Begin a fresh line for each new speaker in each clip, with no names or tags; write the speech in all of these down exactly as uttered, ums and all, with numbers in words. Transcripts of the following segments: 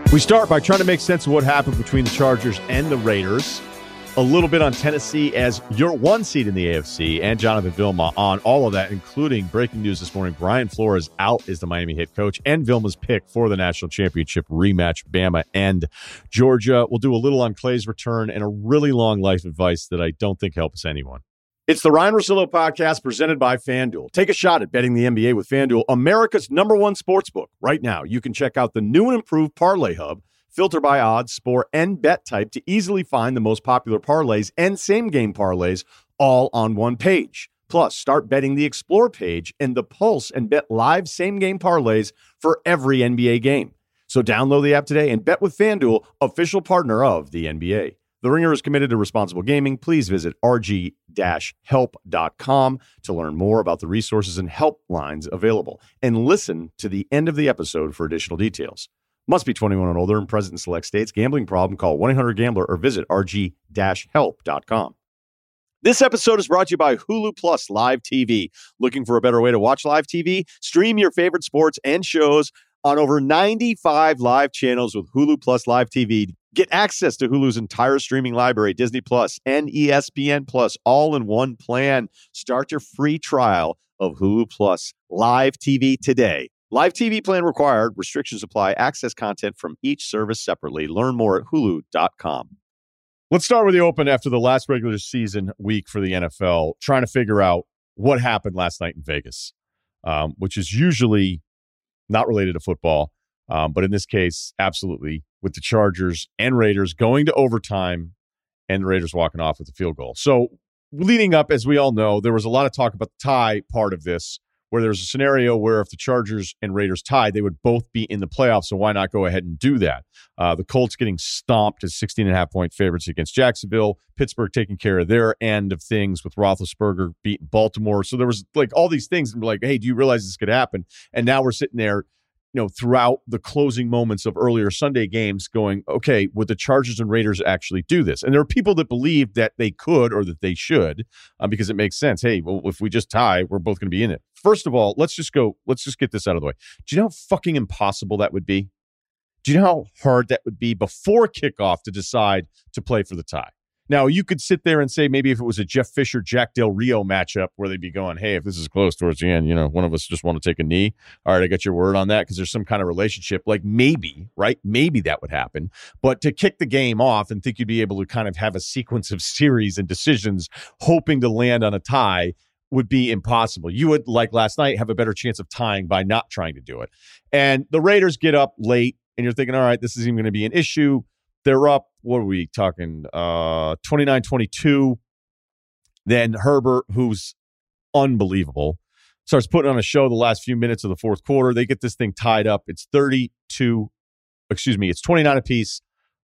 We start by trying to make sense of what happened between the Chargers and the Raiders. A little bit on Tennessee as your one seed in the A F C, and Jonathan Vilma on all of that, including breaking news this morning. Brian Flores out as the Miami head coach, and Vilma's pick for the national championship rematch, Bama and Georgia. We'll do a little on Clay's return and a really long life advice that I don't think helps anyone. It's the Ryan Russillo podcast presented by FanDuel. Take a shot at betting the N B A with FanDuel, America's number one sportsbook. Right now, you can check out the new and improved Parlay Hub. Filter by odds, sport, and bet type to easily find the most popular parlays and same-game parlays all on one page. Plus, start betting the Explore page and the Pulse and bet live same-game parlays for every N B A game. So download the app today and bet with FanDuel, official partner of the N B A. The Ringer is committed to responsible gaming. Please visit r g dash help dot com to learn more about the resources and helplines available. And listen to the end of the episode for additional details. Must be twenty-one and older and present in select states. Gambling problem? Call one eight hundred gambler or visit r g dash help dot com. This episode is brought to you by Hulu Plus Live T V. Looking for a better way to watch live T V? Stream your favorite sports and shows on over ninety-five live channels with Hulu Plus Live T V. Get access to Hulu's entire streaming library, Disney Plus and E S P N Plus, all in one plan. Start your free trial of Hulu Plus Live T V today. Live T V plan required. Restrictions apply. Access content from each service separately. Learn more at hulu dot com. Let's start with the open after the last regular season week for the N F L, trying to figure out what happened last night in Vegas, um, which is usually not related to football, um, but in this case, absolutely, with the Chargers and Raiders going to overtime and the Raiders walking off with a field goal. So leading up, as we all know, there was a lot of talk about the tie part of this, where there's a scenario where if the Chargers and Raiders tied, they would both be in the playoffs, so why not go ahead and do that? Uh, the Colts getting stomped as sixteen and a half point favorites against Jacksonville, Pittsburgh taking care of their end of things with Roethlisberger beating Baltimore. So there was like all these things, and we're like, hey, do you realize this could happen? And now we're sitting there, you know, throughout the closing moments of earlier Sunday games going, okay, would the Chargers and Raiders actually do this? And there are people that believe that they could or that they should uh, because it makes sense. Hey, well, if we just tie, we're both going to be in it. First of all, let's just go, let's just get this out of the way. Do you know how fucking impossible that would be? Do you know how hard that would be before kickoff to decide to play for the tie? Now, you could sit there and say maybe if it was a Jeff Fisher, Jack Del Rio matchup where they'd be going, hey, if this is close towards the end, you know, one of us just want to take a knee. All right, I got your word on that because there's some kind of relationship. Like maybe, right? Maybe that would happen. But to kick the game off and think you'd be able to kind of have a sequence of series and decisions hoping to land on a tie would be impossible. You would, like last night, have a better chance of tying by not trying to do it. And the Raiders get up late and you're thinking, all right, this isn't going to be an issue. They're up, what are we talking, uh, twenty-nine twenty-two. Then Herbert, who's unbelievable, starts putting on a show the last few minutes of the fourth quarter. They get this thing tied up. It's thirty-two, excuse me, it's twenty-nine apiece.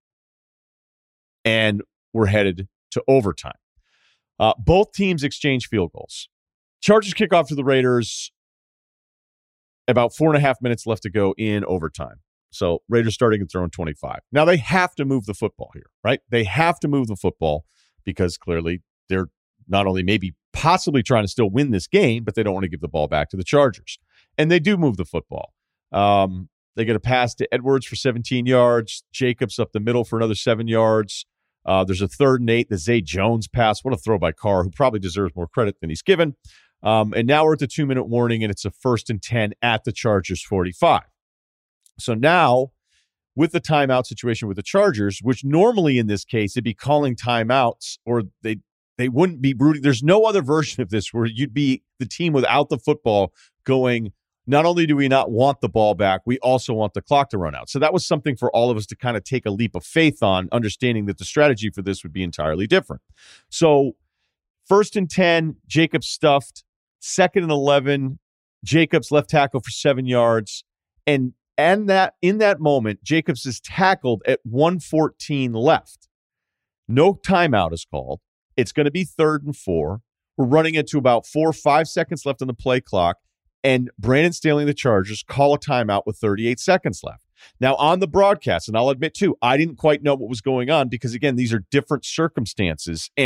And we're headed to overtime. Uh, both teams exchange field goals. Chargers kick off to the Raiders. About four and a half minutes left to go in overtime. So Raiders starting and throwing twenty-five. Now they have to move the football here, right? They have to move the football because clearly they're not only maybe possibly trying to still win this game, but they don't want to give the ball back to the Chargers. And they do move the football. Um, they get a pass to Edwards for seventeen yards. Jacobs up the middle for another seven yards. Uh, there's a third and eight, the Zay Jones pass. What a throw by Carr, who probably deserves more credit than he's given. Um, and now we're at the two-minute warning, and it's a first and ten at the Chargers forty-five. So now, with the timeout situation with the Chargers, which normally in this case, it'd be calling timeouts, or they they wouldn't be brooding. There's no other version of this where you'd be the team without the football going, not only do we not want the ball back, we also want the clock to run out. So that was something for all of us to kind of take a leap of faith on, understanding that the strategy for this would be entirely different. So first and ten, Jacobs stuffed. Second and eleven, Jacobs left tackle for seven yards. And and that in that moment, Jacobs is tackled at one fourteen left. No timeout is called. It's going to be third and four. We're running into about four or five seconds left on the play clock. And Brandon Staley and the Chargers call a timeout with thirty-eight seconds left. Now, on the broadcast, and I'll admit, too, I didn't quite know what was going on because, again, these are different circumstances. And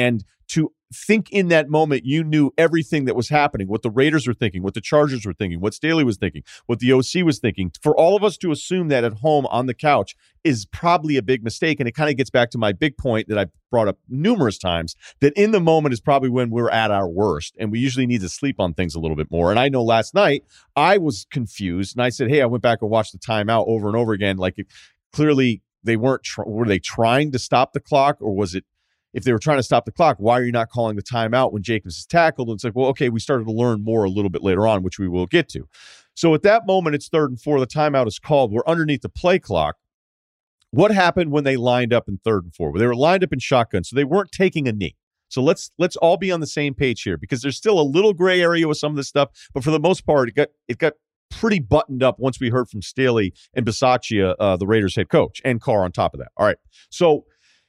to think in that moment you knew everything that was happening, what the Raiders were thinking, what the Chargers were thinking, what Staley was thinking, what the O C was thinking. For all of us to assume that at home on the couch is probably a big mistake. And it kind of gets back to my big point that I've brought up numerous times, that in the moment is probably when we're at our worst. And we usually need to sleep on things a little bit more. And I know last night I was confused and I said, hey, I went back and watched the timeout over and over again. Like it, clearly they weren't, tr- were they trying to stop the clock, or was it, if they were trying to stop the clock, why are you not calling the timeout when Jacobs is tackled? And it's like, well, okay, we started to learn more a little bit later on, which we will get to. So at that moment, it's third and four. The timeout is called. We're underneath the play clock. What happened when they lined up in third and four? Well, they were lined up in shotgun, so they weren't taking a knee. So let's let's all be on the same page here, because there's still a little gray area with some of this stuff, but for the most part, it got it got pretty buttoned up once we heard from Staley and Bisaccia, uh, the Raiders head coach, and Carr on top of that. All right, so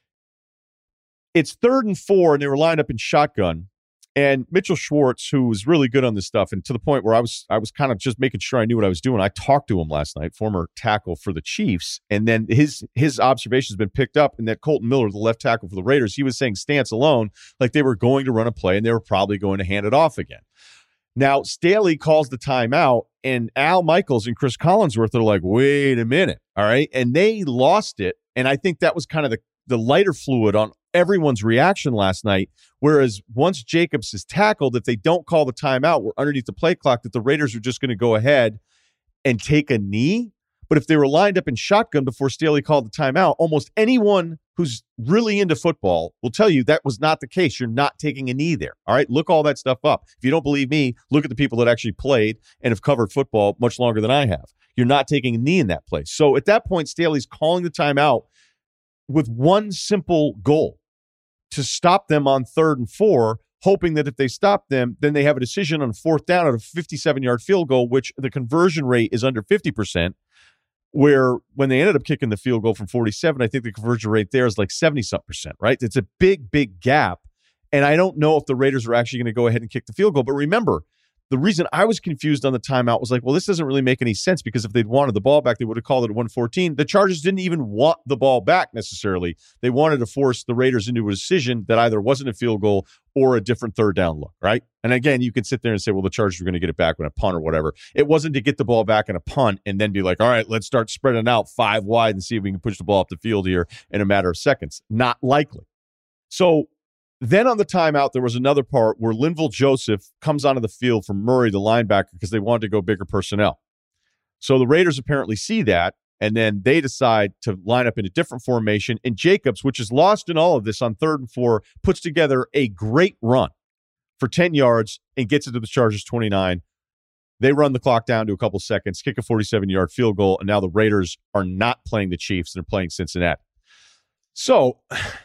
it's third and four, and they were lined up in shotgun. And Mitchell Schwartz, who was really good on this stuff, and to the point where I was I was kind of just making sure I knew what I was doing. I talked to him last night, former tackle for the Chiefs, and then his his observation has been picked up, and that Colton Miller, the left tackle for the Raiders, he was saying stance alone, like they were going to run a play, and they were probably going to hand it off again. Now, Staley calls the timeout, and Al Michaels and Chris Collinsworth are like, wait a minute, all right? And they lost it, and I think that was kind of the, the lighter fluid on everyone's reaction last night, whereas once Jacobs is tackled, if they don't call the timeout, we're underneath the play clock, that the Raiders are just going to go ahead and take a knee. But if they were lined up in shotgun before Staley called the timeout, almost anyone who's really into football will tell you that was not the case. You're not taking a knee there. All right, look all that stuff up. If you don't believe me, look at the people that actually played and have covered football much longer than I have. You're not taking a knee in that place. So at that point, Staley's calling the timeout with one simple goal: to stop them on third and four, hoping that if they stop them, then they have a decision on fourth down at a fifty-seven-yard field goal, which the conversion rate is under fifty percent, where when they ended up kicking the field goal from forty-seven, I think the conversion rate there is like seventy-something percent, right? It's a big, big gap, and I don't know if the Raiders are actually going to go ahead and kick the field goal. But remember, the reason I was confused on the timeout was like, well, this doesn't really make any sense, because if they'd wanted the ball back, they would have called it at one fourteen. The Chargers didn't even want the ball back necessarily. They wanted to force the Raiders into a decision that either wasn't a field goal or a different third down look, right? And again, you can sit there and say, well, the Chargers were going to get it back when a punt or whatever. It wasn't to get the ball back in a punt and then be like, all right, let's start spreading out five wide and see if we can push the ball up the field here in a matter of seconds. Not likely. So then on the timeout, there was another part where Linval Joseph comes onto the field from Murray, the linebacker, because they wanted to go bigger personnel. So the Raiders apparently see that, and then they decide to line up in a different formation. And Jacobs, which is lost in all of this on third and four, puts together a great run for ten yards and gets it to the Chargers twenty-nine. They run the clock down to a couple seconds, kick a forty-seven-yard field goal, and now the Raiders are not playing the Chiefs, they're playing Cincinnati. So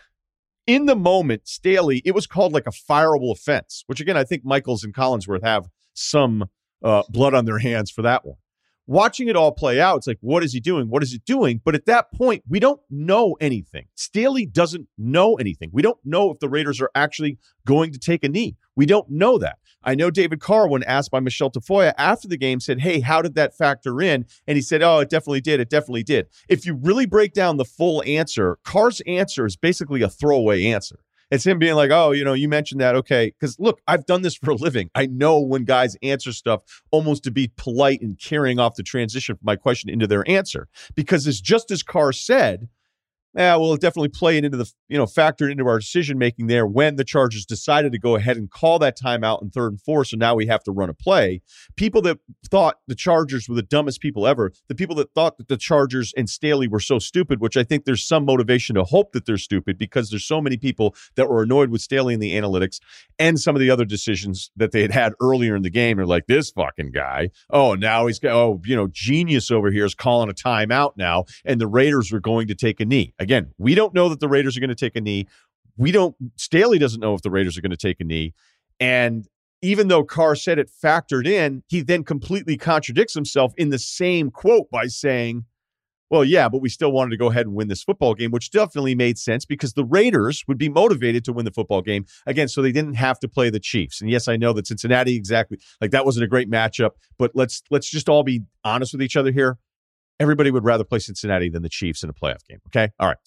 in the moment, Staley, it was called like a fireable offense, which again, I think Michaels and Collinsworth have some uh, blood on their hands for that one. Watching it all play out, it's like, what is he doing? What is he doing? But at that point, we don't know anything. Staley doesn't know anything. We don't know if the Raiders are actually going to take a knee. We don't know that. I know David Carr, when asked by Michelle Tafoya after the game, said, hey, how did that factor in? And he said, oh, it definitely did. It definitely did. If you really break down the full answer, Carr's answer is basically a throwaway answer. It's him being like, oh, you know, you mentioned that. Okay. Because look, I've done this for a living. I know when guys answer stuff almost to be polite and carrying off the transition from my question into their answer. Because it's just as Carr said, yeah, well, it definitely played into the, you know, factored into our decision making there when the Chargers decided to go ahead and call that timeout in third and four. So now we have to run a play. People that thought the Chargers were the dumbest people ever, the people that thought that the Chargers and Staley were so stupid, which I think there's some motivation to hope that they're stupid, because there's so many people that were annoyed with Staley and the analytics and some of the other decisions that they had had earlier in the game. They're like, this fucking guy, oh, now he's got, oh, you know, genius over here is calling a timeout now, and the Raiders were going to take a knee. Again, we don't know that the Raiders are going to take a knee. We don't, Staley doesn't know if the Raiders are going to take a knee. And even though Carr said it factored in, he then completely contradicts himself in the same quote by saying, well, yeah, but we still wanted to go ahead and win this football game, which definitely made sense because the Raiders would be motivated to win the football game again, so they didn't have to play the Chiefs. And yes, I know that Cincinnati, exactly, like that wasn't a great matchup, but let's let's just all be honest with each other here. Everybody would rather play Cincinnati than the Chiefs in a playoff game. Okay. All right. So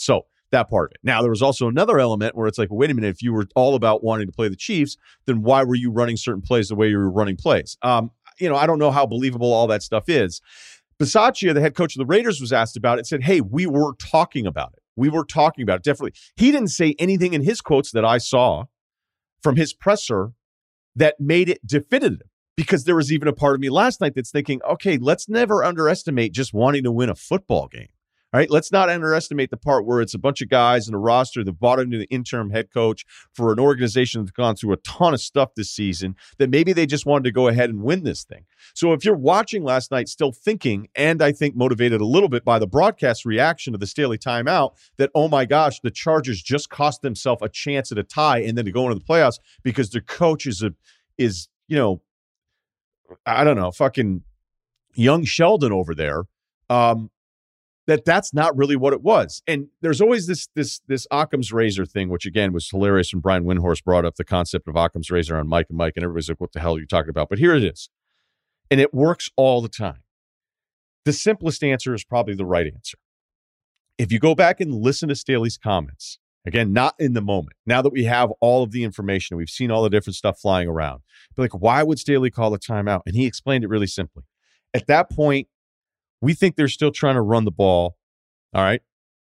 that part of it. Now, there was also another element where it's like, wait a minute, if you were all about wanting to play the Chiefs, then why were you running certain plays the way you were running plays? Um, you know, I don't know how believable all that stuff is. Bisaccia, the head coach of the Raiders, was asked about it, said, hey, we were talking about it. We were talking about it, definitely. He didn't say anything in his quotes that I saw from his presser that made it definitive, because there was even a part of me last night that's thinking, okay, let's never underestimate just wanting to win a football game. All right, let's not underestimate the part where it's a bunch of guys in a roster that bought into the interim head coach for an organization that's gone through a ton of stuff this season, that maybe they just wanted to go ahead and win this thing. So if you're watching last night still thinking, and I think motivated a little bit by the broadcast reaction to the Staley timeout, that, oh my gosh, the Chargers just cost themselves a chance at a tie and then to go into the playoffs because their coach is, a, is you know, I don't know, fucking young Sheldon over there, um, that that's not really what it was. And there's always this this this Occam's razor thing, which again was hilarious when Brian Windhorst brought up the concept of Occam's razor on Mike and Mike, and everybody's like, what the hell are you talking about? But here it is. And it works all the time. The simplest answer is probably the right answer. If you go back and listen to Staley's comments, again, not in the moment, now that we have all of the information, we've seen all the different stuff flying around, but like, why would Staley call a timeout? And he explained it really simply. At that point, we think they're still trying to run the ball. All right.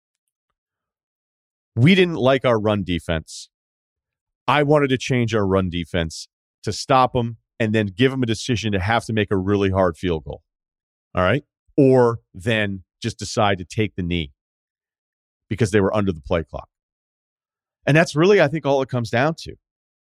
We didn't like our run defense. I wanted to change our run defense to stop them and then give them a decision to have to make a really hard field goal. All right. Or then just decide to take the knee because they were under the play clock. And that's really, I think, all it comes down to.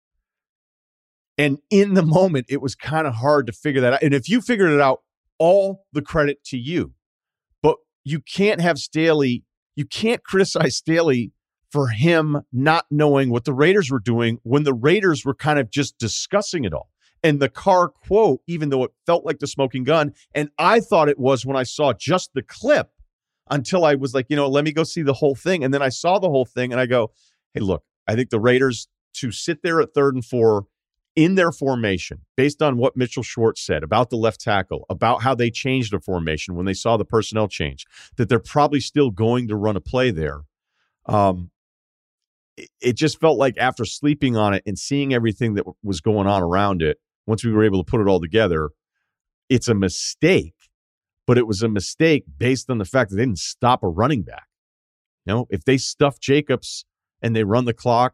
And in the moment, it was kind of hard to figure that out. And if you figured it out, all the credit to you. But you can't have Staley, you can't criticize Staley for him not knowing what the Raiders were doing when the Raiders were kind of just discussing it all. And the Carr quote, even though it felt like the smoking gun, and I thought it was when I saw just the clip, until I was like, you know, let me go see the whole thing. And then I saw the whole thing and I go, hey, look, I think the Raiders to sit there at third and four in their formation, based on what Mitchell Schwartz said about the left tackle, about how they changed the formation when they saw the personnel change, that they're probably still going to run a play there. Um, it, it just felt like after sleeping on it and seeing everything that w- was going on around it, once we were able to put it all together, it's a mistake, but it was a mistake based on the fact that they didn't stop a running back. You know, if they stuff Jacobs and they run the clock,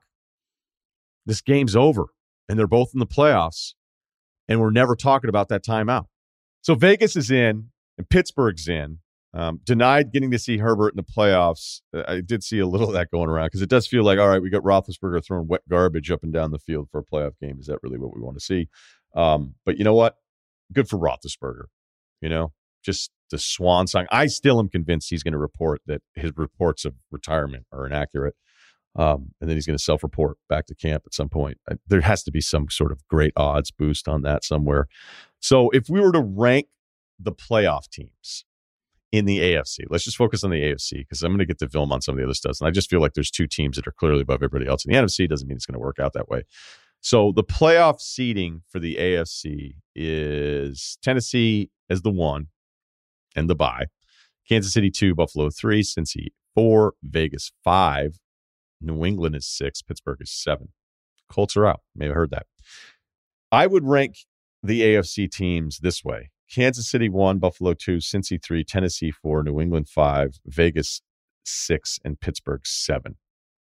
this game's over. And they're both in the playoffs, and we're never talking about that timeout. So Vegas is in, and Pittsburgh's in. Um, denied getting to see Herbert in the playoffs. I did see a little of that going around because it does feel like, all right, we got Roethlisberger throwing wet garbage up and down the field for a playoff game. Is that really what we want to see? Um, but you know what? Good for Roethlisberger. You know, just the swan song. I still am convinced he's going to report that his reports of retirement are inaccurate. Um, and then he's going to self-report back to camp at some point. Uh, there has to be some sort of great odds boost on that somewhere. So if we were to rank the playoff teams in the A F C, let's just focus on the A F C because I'm going to get to film on some of the other stuff. And I just feel like there's two teams that are clearly above everybody else. In the N F C doesn't mean it's going to work out that way. So the playoff seeding for the A F C is Tennessee as the one and the bye. Kansas City two, Buffalo three, Cincy four, Vegas five. New England is six. Pittsburgh is seven. Colts are out. May have heard that. I would rank the A F C teams this way. Kansas City one, Buffalo two, Cincy three, Tennessee four, New England five, Vegas six, and Pittsburgh seven.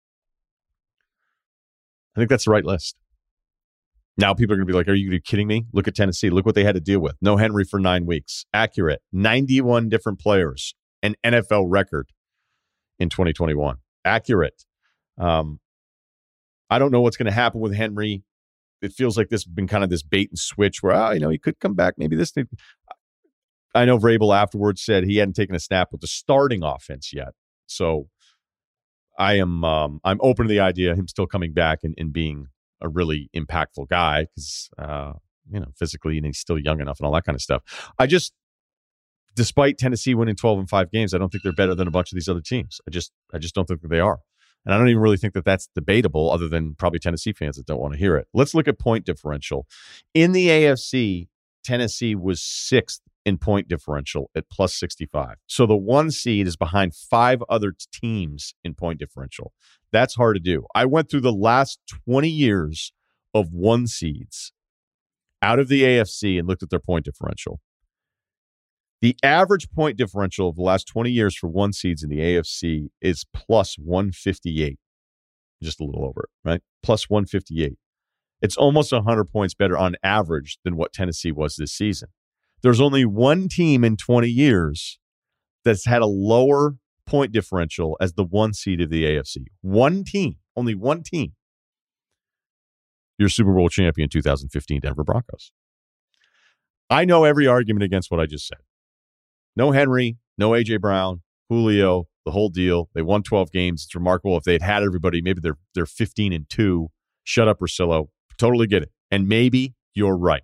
I think that's the right list. Now people are going to be like, are you kidding me? Look at Tennessee. Look what they had to deal with. No Henry for nine weeks. Accurate. ninety-one different players. An N F L record in twenty twenty-one. Accurate. Um, I don't know what's going to happen with Henry. It feels like this has been kind of this bait and switch where, oh, you know, he could come back. Maybe this thing. I know Vrabel afterwards said he hadn't taken a snap with the starting offense yet. So I am um, I'm open to the idea of him still coming back and, and being a really impactful guy because, uh, you know, physically and he's still young enough and all that kind of stuff. I just, despite Tennessee winning twelve and five games, I don't think they're better than a bunch of these other teams. I just, I just don't think that they are. And I don't even really think that that's debatable other than probably Tennessee fans that don't want to hear it. Let's look at point differential. In the A F C, Tennessee was sixth in point differential at plus sixty-five. So the one seed is behind five other teams in point differential. That's hard to do. I went through the last twenty years of one seeds out of the A F C and looked at their point differential. The average point differential of the last twenty years for one seeds in the A F C is plus one fifty-eight. Just a little over it, right? Plus one fifty-eight. It's almost one hundred points better on average than what Tennessee was this season. There's only one team in twenty years that's had a lower point differential as the one seed of the A F C. One team, only one team. Your Super Bowl champion two thousand fifteen Denver Broncos. I know every argument against what I just said. No Henry, no A J Brown, Julio, the whole deal. They won twelve games. It's remarkable. If they'd had everybody, maybe they're they're fifteen and two. Shut up, Russillo. Totally get it. And maybe you're right.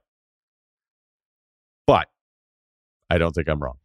But I don't think I'm wrong.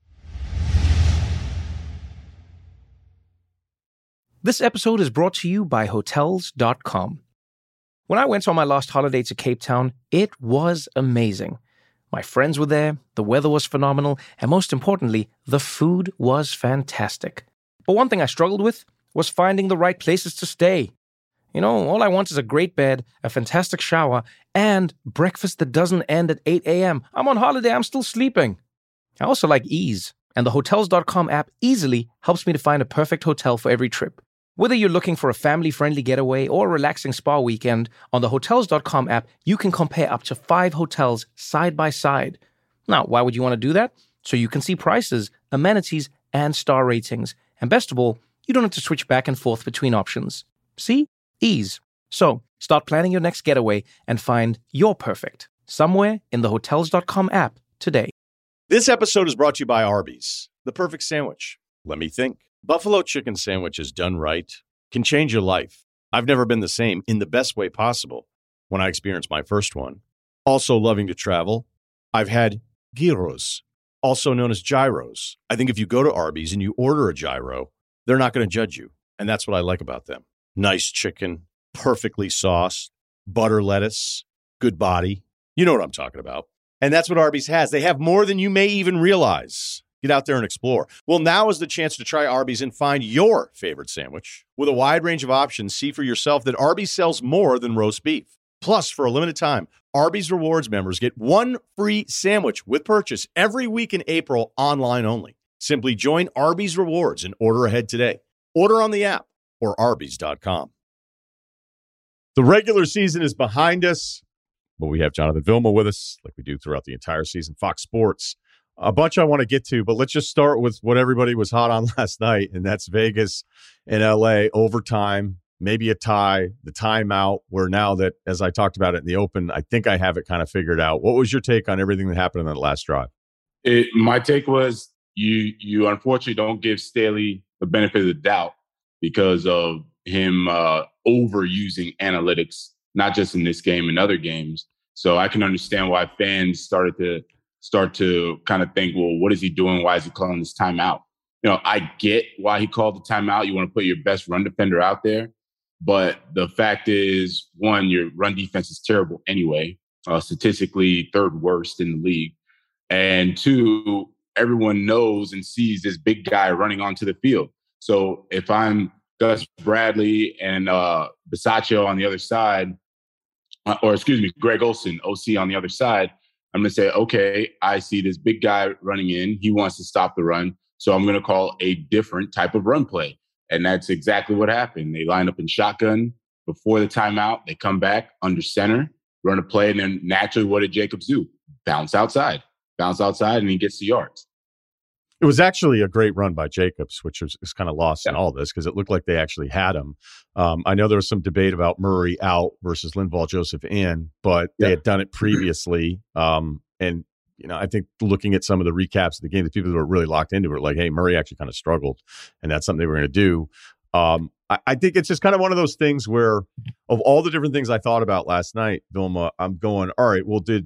This episode is brought to you by Hotels dot com. When I went on my last holiday to Cape Town, it was amazing. My friends were there, the weather was phenomenal, and most importantly, the food was fantastic. But one thing I struggled with was finding the right places to stay. You know, all I want is a great bed, a fantastic shower, and breakfast that doesn't end at eight a.m. I'm on holiday, I'm still sleeping. I also like ease, and the Hotels dot com app easily helps me to find a perfect hotel for every trip. Whether you're looking for a family-friendly getaway or a relaxing spa weekend, on the Hotels dot com app, you can compare up to five hotels side by side. Now, why would you want to do that? So you can see prices, amenities, and star ratings. And best of all, you don't have to switch back and forth between options. See? Ease. So, start planning your next getaway and find your perfect somewhere in the Hotels dot com app today.
This episode is brought to you by Arby's, the perfect sandwich. Let me think. Buffalo chicken sandwiches done right can change your life. I've never been the same in the best way possible when I experienced my first one. Also loving to travel, I've had gyros, also known as gyros. I think if you go to Arby's and you order a gyro, they're not going to judge you. And that's what I like about them. Nice chicken, perfectly sauced, butter lettuce, good body. You know what I'm talking about. And that's what Arby's has. They have more than you may even realize. Get out there and explore. Well, now is the chance to try Arby's and find your favorite sandwich. With a wide range of options, see for yourself that Arby's sells more than roast beef. Plus, for a limited time, Arby's Rewards members get one free sandwich with purchase every week in April, online only. Simply join Arby's Rewards and order ahead today. Order on the app or Arby's dot com. The regular season is behind us, but we have Jonathan Vilma with us, like we do throughout the entire season. Fox Sports. A bunch I want to get to, but let's just start with what everybody was hot on last night, and that's Vegas and L A overtime, maybe a tie, the timeout, where now that, as I talked about it in the open, I think I have it kind of figured out. What was your take on everything that happened in that last drive?
It, my take was you you unfortunately don't give Staley the benefit of the doubt because of him uh, overusing analytics, not just in this game, in other games. So I can understand why fans started to start to kind of think, well, what is he doing? Why is he calling this timeout? You know, I get why he called the timeout. You want to put your best run defender out there. But the fact is, one, your run defense is terrible anyway, uh, statistically third worst in the league. And two, everyone knows and sees this big guy running onto the field. So if I'm Gus Bradley and uh, Bisaccia on the other side, uh, or excuse me, Greg Olsen, O C on the other side, I'm going to say, okay, I see this big guy running in. He wants to stop the run. So I'm going to call a different type of run play. And that's exactly what happened. They line up in shotgun before the timeout. They come back under center, run a play. And then naturally, what did Jacobs do? Bounce outside. Bounce outside, and he gets the yards.
It was actually a great run by Jacobs, which was, is kind of lost
yeah.
in all this because it looked like they actually had him. Um, I know there was some debate about Murray out versus Linval Joseph in, but they
yeah.
had done it previously. Um, and, you know, I think looking at some of the recaps of the game, the people that were really locked into it were like, hey, Murray actually kind of struggled, and that's something they were going to do. Um, I, I think it's just kind of one of those things where of all the different things I thought about last night, Vilma, I'm going, all right, well, did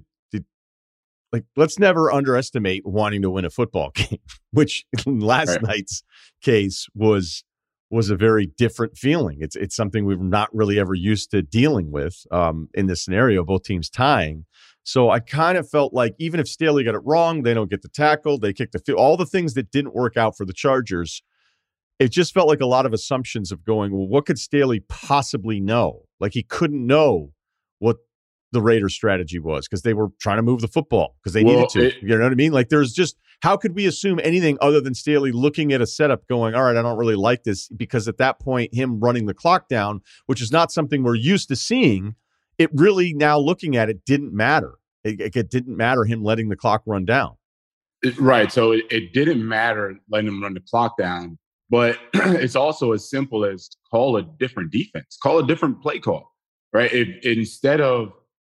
Like, let's never underestimate wanting to win a football game, which in last right. night's case was was a very different feeling. It's it's something we've not really ever used to dealing with um, in this scenario, both teams tying. So I kind of felt like even if Staley got it wrong, they don't get the tackle, they kick the field, all the things that didn't work out for the Chargers, it just felt like a lot of assumptions of going, well, what could Staley possibly know? Like he couldn't know what the Raiders' strategy was because they were trying to move the football because they well, needed to. It, you know what I mean? Like there's just, how could we assume anything other than Staley looking at a setup going, all right, I don't really like this, because at that point, him running the clock down, which is not something we're used to seeing, it really, now looking at it, didn't matter. It, it didn't matter him letting the clock run down.
It, right. So it, it didn't matter letting him run the clock down, but it's also as simple as call a different defense, call a different play call, right? If, instead of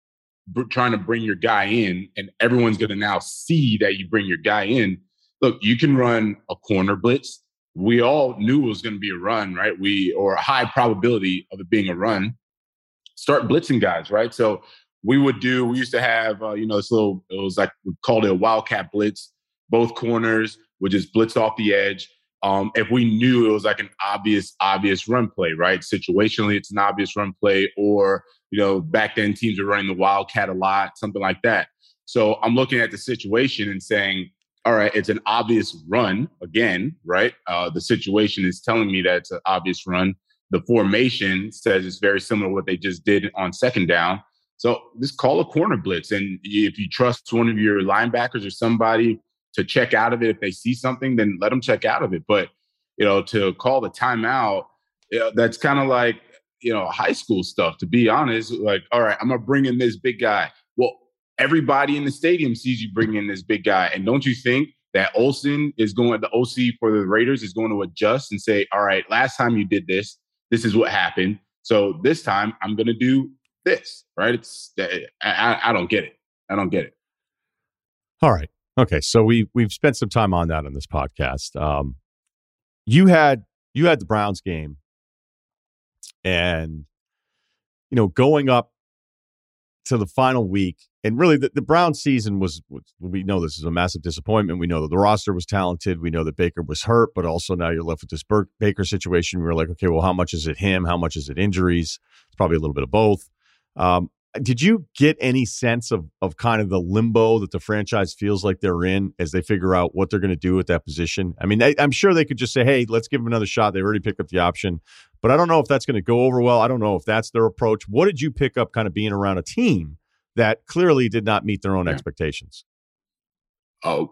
b- trying to bring your guy in and everyone's going to now see that you bring your guy in, look, you can run a corner blitz. We all knew it was going to be a run, right? We, or a high probability of it being a run. Start blitzing guys, right? So we would do, we used to have, uh, you know, this little, it was like, we called it a wildcat blitz. Both corners would just blitz off the edge. Um, if we knew it was like an obvious, obvious run play, right? Situationally, it's an obvious run play, or, you know, back then teams were running the wildcat a lot, something like that. So I'm looking at the situation and saying, all right, it's an obvious run again, right? Uh, the situation is telling me that it's an obvious run. The formation says it's very similar to what they just did on second down. So just call a corner blitz. And if you trust one of your linebackers or somebody to check out of it, if they see something, then let them check out of it. But, you know, to call the timeout, you know, that's kind of like, you know, high school stuff, to be honest. Like, all right, I'm going to bring in this big guy. Well, everybody in the stadium sees you bring in this big guy. And don't you think that Olsen is going, the O C for the Raiders is going to adjust and say, all right, last time you did this, this is what happened. So this time I'm going to do this, right? It's I, I don't get it. I don't get it.
All right. Okay. So we we've spent some time on that on this podcast. Um, you had you had the Browns game, and you know, going up to the final week, and really the, the Browns season was, was, we know this is a massive disappointment. We know that the roster was talented. We know that Baker was hurt, but also now you're left with this Bur- Baker situation. We were like, okay, well, how much is it him? How much is it injuries? It's probably a little bit of both. Um, did you get any sense of of kind of the limbo that the franchise feels like they're in as they figure out what they're going to do at that position? I mean, I, I'm sure they could just say, hey, let's give him another shot. They already picked up the option, but I don't know if that's going to go over well. I don't know if that's their approach. What did you pick up kind of being around a team that clearly did not meet their own yeah. expectations?
Uh,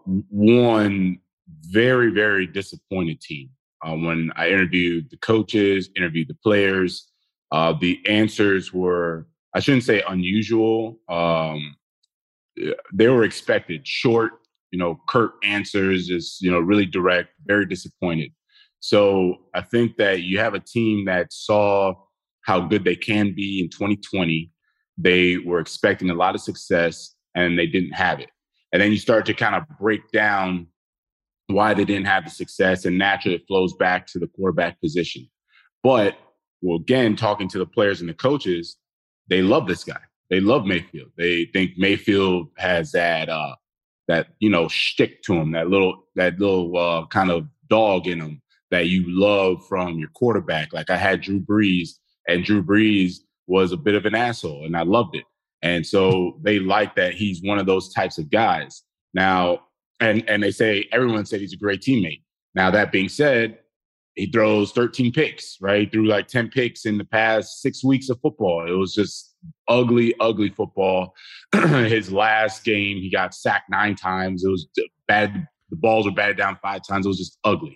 one very, very disappointed team. Uh, when I interviewed the coaches, interviewed the players, uh, the answers were, I shouldn't say unusual. Um, they were expected. Short, you know, curt answers, is, you know, really direct, very disappointed. So I think that you have a team that saw how good they can be in twenty twenty. They were expecting a lot of success and they didn't have it. And then you start to kind of break down why they didn't have the success, and naturally it flows back to the quarterback position. But, well, again, talking to the players and the coaches, they love this guy. They love Mayfield. They think Mayfield has that, uh, that you know, shtick to him, that little, that little uh, kind of dog in him that you love from your quarterback. Like I had Drew Brees, and Drew Brees was a bit of an asshole, and I loved it. And so they like that he's one of those types of guys. Now, and and they say, everyone said he's a great teammate. Now, that being said, he throws thirteen picks, right? He threw like ten picks in the past six weeks of football. It was just ugly, ugly football. His last game, he got sacked nine times. It was bad. The balls were batted down five times. It was just ugly.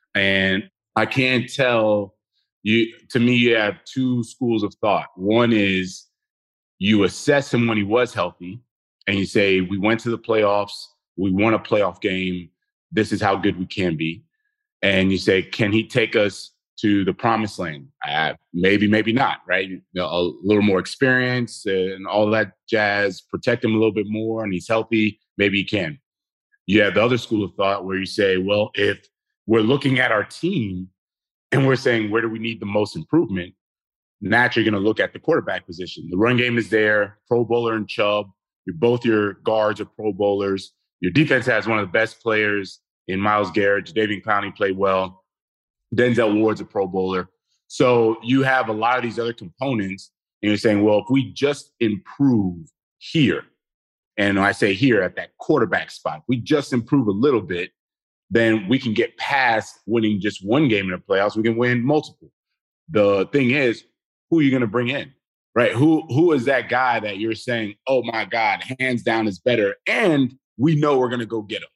And I can't tell you, to me, you have two schools of thought. One is you assess him when he was healthy and you say, we went to the playoffs. We won a playoff game. This is how good we can be. And you say, can he take us to the promised land? Uh, maybe, maybe not, right? You know, a little more experience and all that jazz, protect him a little bit more, and he's healthy, maybe he can. You have the other school of thought where you say, well, if we're looking at our team and we're saying, where do we need the most improvement? Naturally, you're going to look at the quarterback position. The run game is there, Pro Bowler and Chubb. You're, both your guards are Pro Bowlers. Your defense has one of the best players in Myles Garrett. Jadeveon Clowney played well. Denzel Ward's a Pro Bowler. So you have a lot of these other components, and you're saying, well, if we just improve here, And I say here at that quarterback spot, if we just improve a little bit, then we can get past winning just one game in the playoffs. We can win multiple. The thing is, who are you going to bring in, right? Who Who is that guy that you're saying, oh, my God, hands down is better, and we know we're going to go get him?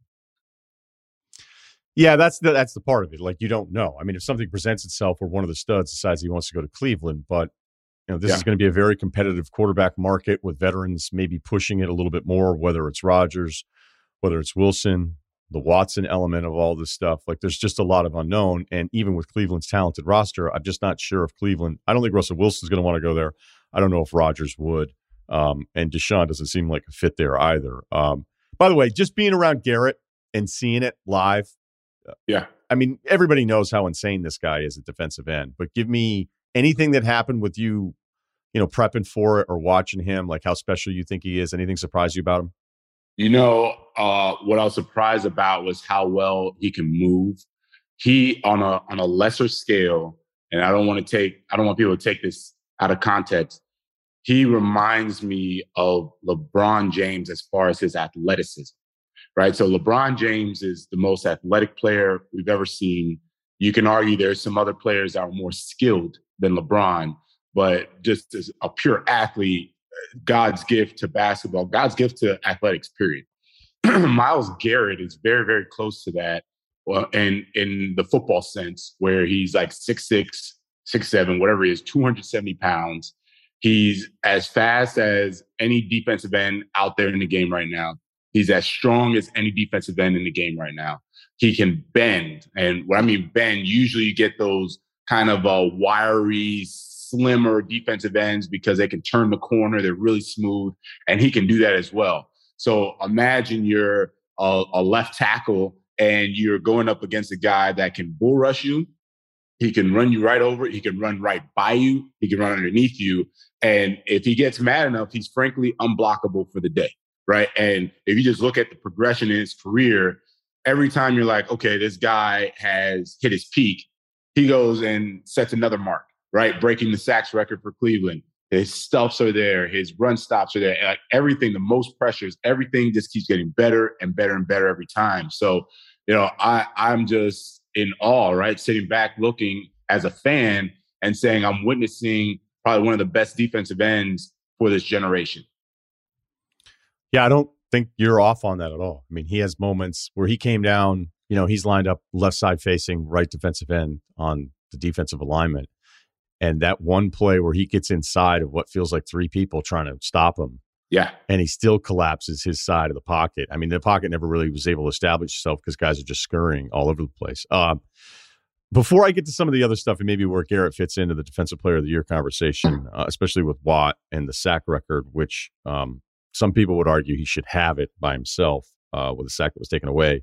Yeah, that's the, that's the part of it. Like, you don't know. I mean, if something presents itself where one of the studs decides he wants to go to Cleveland, but you know, this
Yeah.
is going to be a very competitive quarterback market with veterans maybe pushing it a little bit more, whether it's Rodgers, whether it's Wilson, the Watson element of all this stuff. Like, there's just a lot of unknown. And even with Cleveland's talented roster, I'm just not sure if Cleveland, I don't think Russell Wilson's going to want to go there. I don't know if Rodgers would. Um, and Deshaun doesn't seem like a fit there either. Um, by the way, just being around Garrett and seeing it live.
Yeah.
I mean, everybody knows how insane this guy is at defensive end, but give me anything that happened with you, you know, prepping for it or watching him, like how special you think he is. Anything surprise you about him?
You know, uh, what I was surprised about was how well he can move. He on a on a lesser scale, and I don't want to take I don't want people to take this out of context. He reminds me of LeBron James as far as his athleticism, right? So LeBron James is the most athletic player we've ever seen. You can argue there's some other players that are more skilled than LeBron, but just as a pure athlete, God's gift to basketball, God's gift to athletics, period. Myles Garrett is very, very close to that. Well, and in the football sense, where he's like six six, six seven, whatever he is, two hundred seventy pounds. He's as fast as any defensive end out there in the game right now. He's as strong as any defensive end in the game right now. He can bend. And what I mean bend, usually you get those kind of uh, wiry, slimmer defensive ends because they can turn the corner. They're really smooth. And he can do that as well. So imagine you're a, a left tackle and you're going up against a guy that can bull rush you. He can run you right over. He can run right by you. He can run underneath you. And if he gets mad enough, he's frankly unblockable for the day, right? And if you just look at the progression in his career, every time you're like, okay, this guy has hit his peak, he goes and sets another mark, right? Breaking the sacks record for Cleveland. His stuffs are there. His run stops are there. Like everything, the most pressures, everything just keeps getting better and better and better every time. So, you know, I, I'm just in awe, right? Sitting back looking as a fan and saying I'm witnessing probably one of the best defensive ends for this generation.
Yeah, I don't think you're off on that at all. I mean, he has moments where he came down, you know, he's lined up left side facing right defensive end on the defensive alignment. And that one play where he gets inside of what feels like three people trying to stop him.
Yeah.
And he still collapses his side of the pocket. I mean, the pocket never really was able to establish itself because guys are just scurrying all over the place. Um, before I get to some of the other stuff and maybe where Garrett fits into the Defensive Player of the Year conversation, uh, especially with Watt and the sack record, which um, some people would argue he should have it by himself uh, with a sack that was taken away.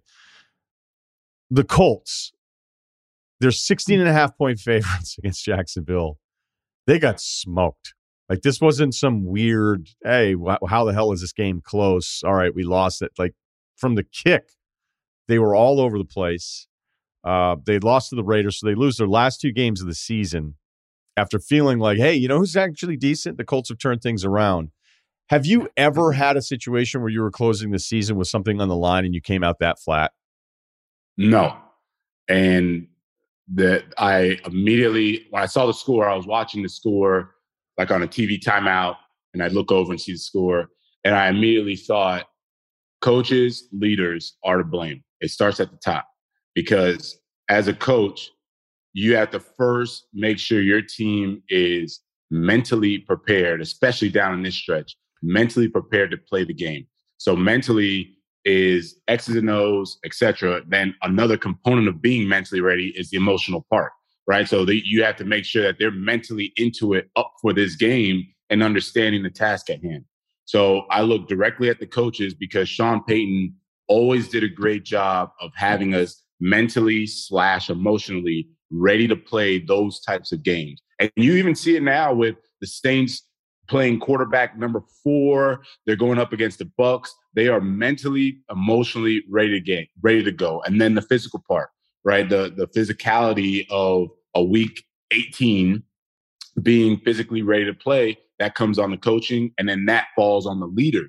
The Colts, they're sixteen and a half point favorites against Jacksonville. They got smoked. Like, this wasn't some weird, hey, wh- how the hell is this game close? All right, we lost it. Like, from the kick, they were all over the place. Uh, they lost to the Raiders, so they lose their last two games of the season after feeling like, hey, you know who's actually decent? The Colts have turned things around. Have you ever had a situation where you were closing the season with something on the line and you came out that flat?
No. And that I immediately, when I saw the score, I was watching the score like on a T V timeout, and I look over and see the score, and I immediately thought, coaches, leaders are to blame. It starts at the top because as a coach, you have to first make sure your team is mentally prepared, especially down in this stretch, mentally prepared to play the game. So mentally is X's and O's, et cetera. Then another component of being mentally ready is the emotional part, right? So the, you have to make sure that they're mentally into it, up for this game, and understanding the task at hand. So I look directly at the coaches because Sean Payton always did a great job of having us mentally slash emotionally ready to play those types of games. And you even see it now with the Saints playing quarterback number four. They're going up against the Bucs. They are mentally, emotionally ready to get, ready to go. And then the physical part, right? The the physicality of a week eighteen being physically ready to play, that comes on the coaching, and then that falls on the leaders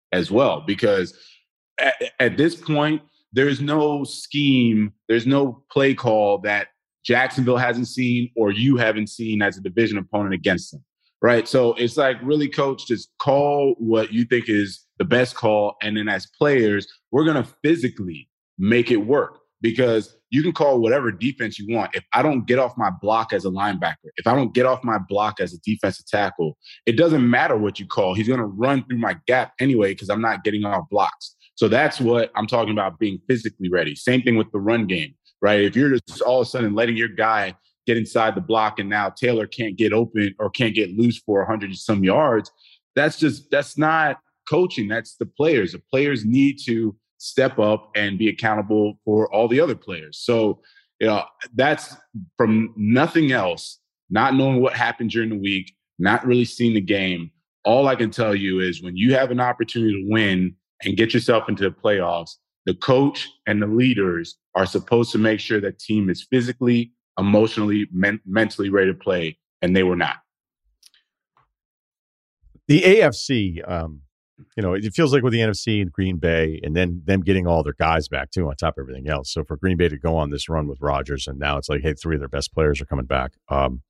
as well, because at, at this point, there's no scheme, there's no play call that Jacksonville hasn't seen or you haven't seen as a division opponent against them, right? So it's like, really, coach, just call what you think is the best call. And then as players, we're going to physically make it work, because you can call whatever defense you want. If I don't get off my block as a linebacker, if I don't get off my block as a defensive tackle, it doesn't matter what you call. He's going to run through my gap anyway because I'm not getting off blocks. So that's what I'm talking about, being physically ready. Same thing with the run game, right? If you're just all of a sudden letting your guy get inside the block and now Taylor can't get open or can't get loose for one hundred some yards, that's just, that's not coaching. That's the players. The players need to step up and be accountable for all the other players. So, you know, that's from nothing else, not knowing what happened during the week, not really seeing the game. All I can tell you is when you have an opportunity to win and get yourself into the playoffs, the coach and the leaders are supposed to make sure that team is physically, emotionally, men- mentally ready to play, and they were not.
The A F C, um, you know, it feels like with the N F C and Green Bay, and then them getting all their guys back too on top of everything else. So for Green Bay to go on this run with Rodgers, and now it's like, hey, three of their best players are coming back. Um,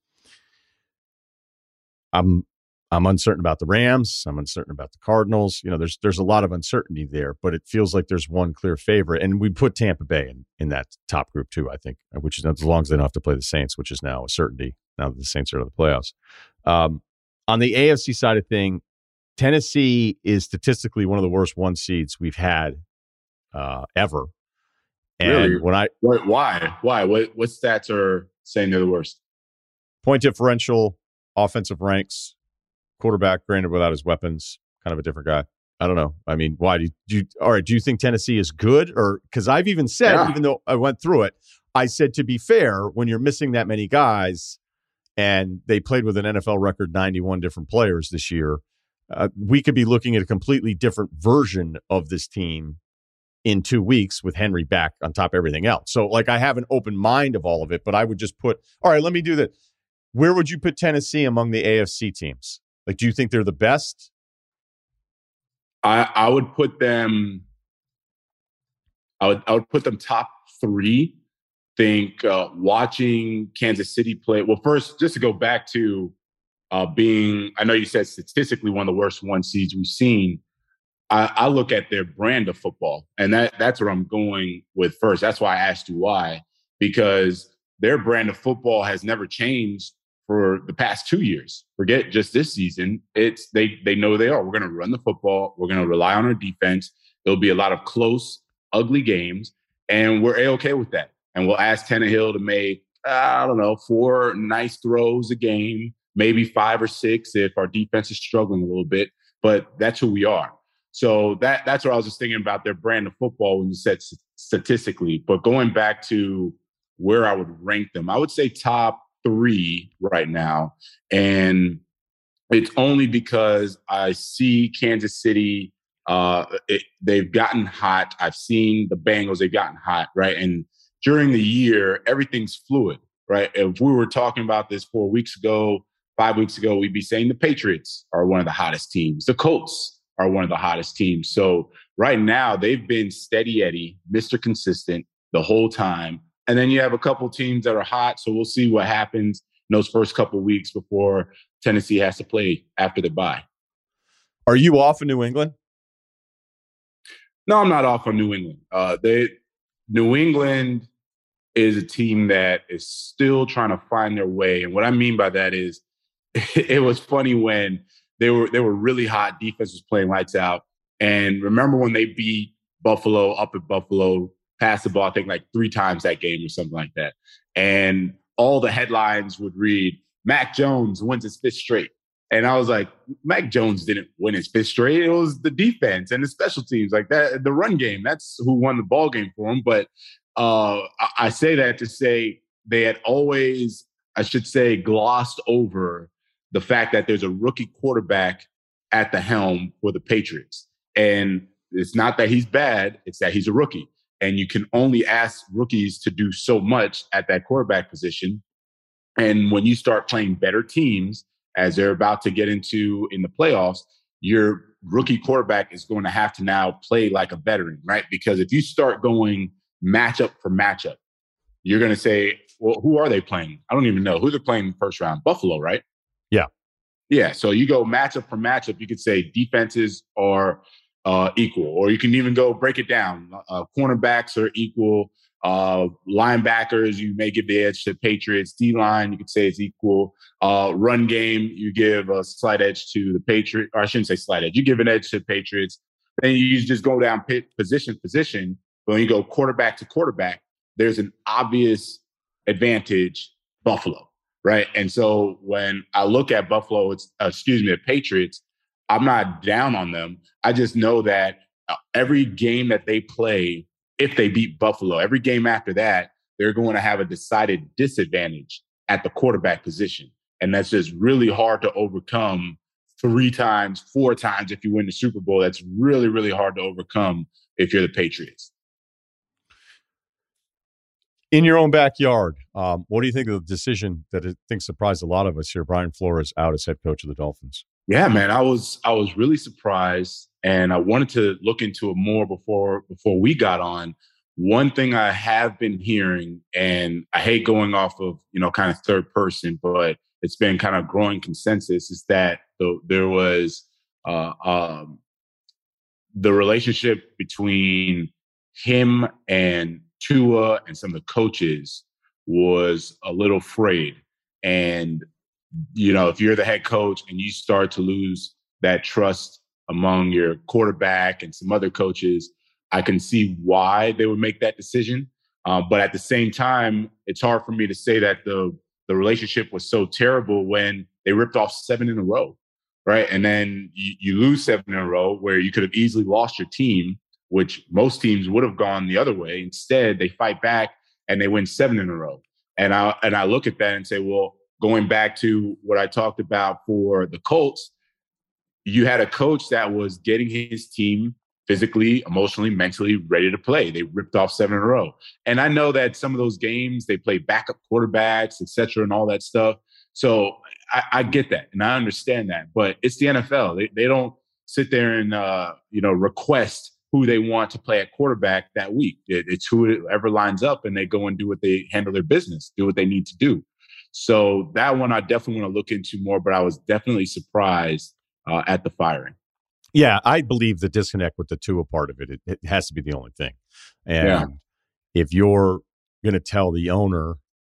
I'm I'm uncertain about the Rams. I'm uncertain about the Cardinals. You know, there's there's a lot of uncertainty there, but it feels like there's one clear favorite, and we put Tampa Bay in, in that top group too, I think, which is as long as they don't have to play the Saints, which is now a certainty now that the Saints are out of the playoffs. Um, on the A F C side of thing, Tennessee is statistically one of the worst one seeds we've had uh, ever. And
really?
when I
what, why why what what stats are saying they're the worst?
Point differential, offensive ranks, quarterback, granted without his weapons, kind of a different guy. I don't know. I mean, why do you, do you all right? Do you think Tennessee is good, or because I've even said, yeah. even though I went through it, I said to be fair, when you're missing that many guys, and they played with an N F L record ninety-one different players this year. Uh, we could be looking at a completely different version of this team in two weeks with Henry back on top of everything else. So, like, I have an open mind of all of it, but I would just put, all right, let me do that. Where would you put Tennessee among the A F C teams? Like, do you think they're the best?
I, I would put them, I would, I would put them top three. Think uh, watching Kansas City play. Well, first, just to go back to, Uh, being, I know you said statistically one of the worst one seeds we've seen. I, I look at their brand of football, and that that's what I'm going with first. That's why I asked you why, because their brand of football has never changed for the past two years. Forget just this season. It's they they know they are. We're going to run the football. We're going to rely on our defense. There'll be a lot of close, ugly games, and we're A-okay with that. And we'll ask Tannehill to make, I don't know, four nice throws a game. Maybe five or six if our defense is struggling a little bit, but that's who we are. So that that's what I was just thinking about, their brand of football when you said statistically. But going back to where I would rank them, I would say top three right now. And it's only because I see Kansas City, uh, it, they've gotten hot. I've seen the Bengals, they've gotten hot, right? And during the year, everything's fluid, right? If we were talking about this four weeks ago, Five weeks ago, we'd be saying the Patriots are one of the hottest teams. The Colts are one of the hottest teams. So right now, they've been steady Eddie, Mister Consistent the whole time. And then you have a couple teams that are hot. So we'll see what happens in those first couple of weeks before Tennessee has to play after the bye.
Are you off in New England?
No, I'm not off on New England. Uh, they, New England is a team that is still trying to find their way. And what I mean by that is, it was funny when they were they were really hot. Defense was playing lights out. And remember when they beat Buffalo up at Buffalo, passed the ball, I think like three times that game or something like that. And all the headlines would read, Mac Jones wins his fifth straight. And I was like, Mac Jones didn't win his fifth straight. It was the defense and the special teams, like that, the run game. That's who won the ball game for him. But uh, I, I say that to say they had always, I should say, glossed over the fact that there's a rookie quarterback at the helm for the Patriots. And it's not that he's bad, it's that he's a rookie. And you can only ask rookies to do so much at that quarterback position. And when you start playing better teams, as they're about to get into in the playoffs, you're rookie quarterback is going to have to now play like a veteran, right? Because if you start going matchup for matchup, you're going to say, well, who are they playing? I don't even know who they're playing in the first round. Buffalo, right?
Yeah.
Yeah. So you go matchup for matchup. You could say defenses are uh, equal, or you can even go break it down. Uh, cornerbacks are equal. Uh, linebackers, you may give the edge to Patriots. D-line, you could say it's equal. Uh, run game, you give a slight edge to the Patriots. Or I shouldn't say slight edge. You give an edge to the Patriots. Then you just go down pit, position, position. But when you go quarterback to quarterback, there's an obvious advantage, Buffalo, right? And so when I look at Buffalo, it's uh, excuse me, the Patriots, I'm not down on them. I just know that uh, every game that they play, if they beat Buffalo, every game after that, they're going to have a decided disadvantage at the quarterback position. And that's just really hard to overcome three times, four times if you win the Super Bowl. That's really, really hard to overcome if you're the Patriots.
In your own backyard, um, what do you think of the decision that I think surprised a lot of us here? Brian Flores out as head coach of the Dolphins.
Yeah, man, I was I was really surprised, and I wanted to look into it more before before we got on. One thing I have been hearing, and I hate going off of you know kind of third person, but it's been kind of growing consensus, is that the, there was uh, um, the relationship between him and Tua and some of the coaches was a little frayed. And, you know, if you're the head coach and you start to lose that trust among your quarterback and some other coaches, I can see why they would make that decision. Uh, but at the same time, it's hard for me to say that the the relationship was so terrible when they ripped off seven in a row, right? And then you, you lose seven in a row where you could have easily lost your team, which most teams would have gone the other way. Instead, they fight back and they win seven in a row. And I and I look at that and say, well, going back to what I talked about for the Colts, you had a coach that was getting his team physically, emotionally, mentally ready to play. They ripped off seven in a row. And I know that some of those games, they play backup quarterbacks, et cetera, and all that stuff. So I, I get that and I understand that. But it's the N F L. They, they don't sit there and, uh, you know, request who they want to play at quarterback that week. It, it's whoever lines up, and they go and do what they handle their business, do what they need to do. So that one I definitely want to look into more, but I was definitely surprised uh, at the firing.
Yeah, I believe the disconnect with the Tua part of it, it, it has to be the only thing. And yeah. if you're going to tell the owner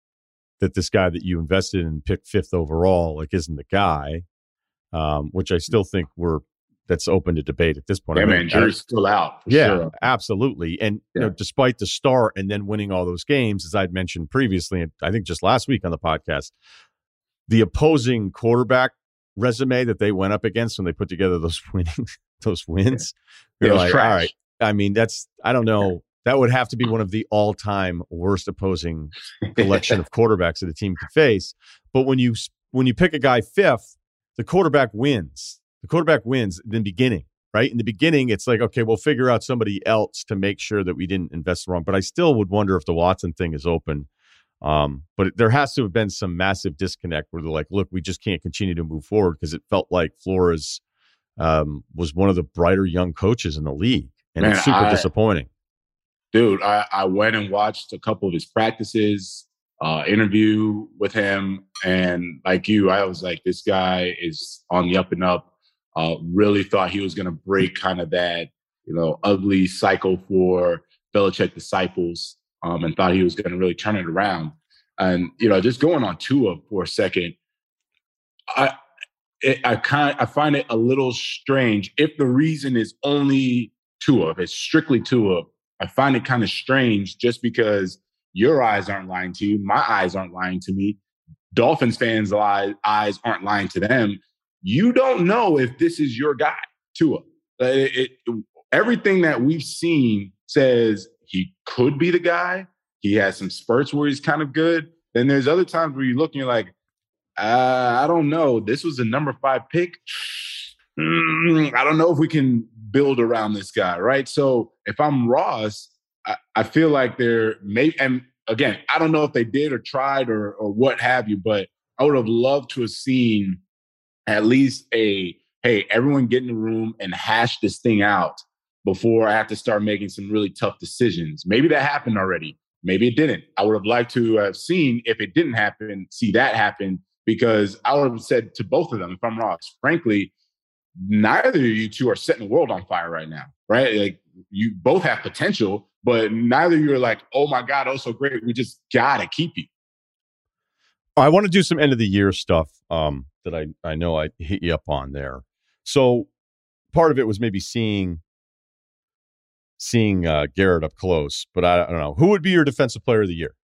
that this guy that you invested in picked fifth overall, like isn't the guy, um, which I still think we're, that's open to debate at this point.
Yeah,
I mean,
man, jury's still out. For
yeah,
sure.
absolutely. And
yeah.
you know, despite the start and then winning all those games, as I'd mentioned previously, and I think just last week on the podcast, the opposing quarterback resume that they went up against when they put together those winning those wins,
yeah.
you're
yeah,
like,
trash.
all right. I mean, that's I don't know. That would have to be one of the all-time worst opposing collection of quarterbacks that a team could face. But when you when you pick a guy fifth, the quarterback wins. The quarterback wins in the beginning, right? In the beginning, it's like, okay, we'll figure out somebody else to make sure that we didn't invest wrong. But I still would wonder if the Watson thing is open. Um, but there has to have been some massive disconnect where they're like, look, we just can't continue to move forward, because it felt like Flores um, was one of the brighter young coaches in the league. And
Man,
it's super
I,
disappointing.
Dude, I, I went and watched a couple of his practices, uh, interview with him. And like you, I was like, this guy is on the up and up. Uh, really thought he was going to break kind of that, you know, ugly cycle for Belichick disciples, um, and thought he was going to really turn it around. And, you know, just going on Tua for a second, I it, I kind I find it a little strange. If the reason is only Tua, if it's strictly Tua, I find it kind of strange, just because your eyes aren't lying to you. My eyes aren't lying to me. Dolphins fans' eyes aren't lying to them. You don't know if this is your guy, Tua. It, it, everything that we've seen says he could be the guy. He has some spurts where he's kind of good. Then there's other times where you look and you're like, uh, I don't know. This was a number five pick. Mm, I don't know if we can build around this guy, right? So if I'm Ross, I, I feel like they're maybe, and again, I don't know if they did or tried or or what have you, but I would have loved to have seen at least a hey, everyone get in the room and hash this thing out before I have to start making some really tough decisions. Maybe that happened already. Maybe it didn't. I would have liked to have seen, if it didn't happen, see that happen, because I would have said to both of them, if I'm Ross, frankly, neither of you two are setting the world on fire right now, right? Like, you both have potential, but neither of you are like, oh my God, oh so great. We just got to keep you.
I want to do some end of the year stuff um, that I, I know I hit you up on there. So part of it was maybe seeing seeing uh, Garrett up close, but I, I don't know. Who would be your defensive player of the year?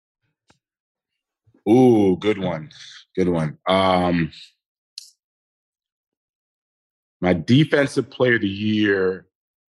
Ooh, good one. Good one. Um, my defensive player of the year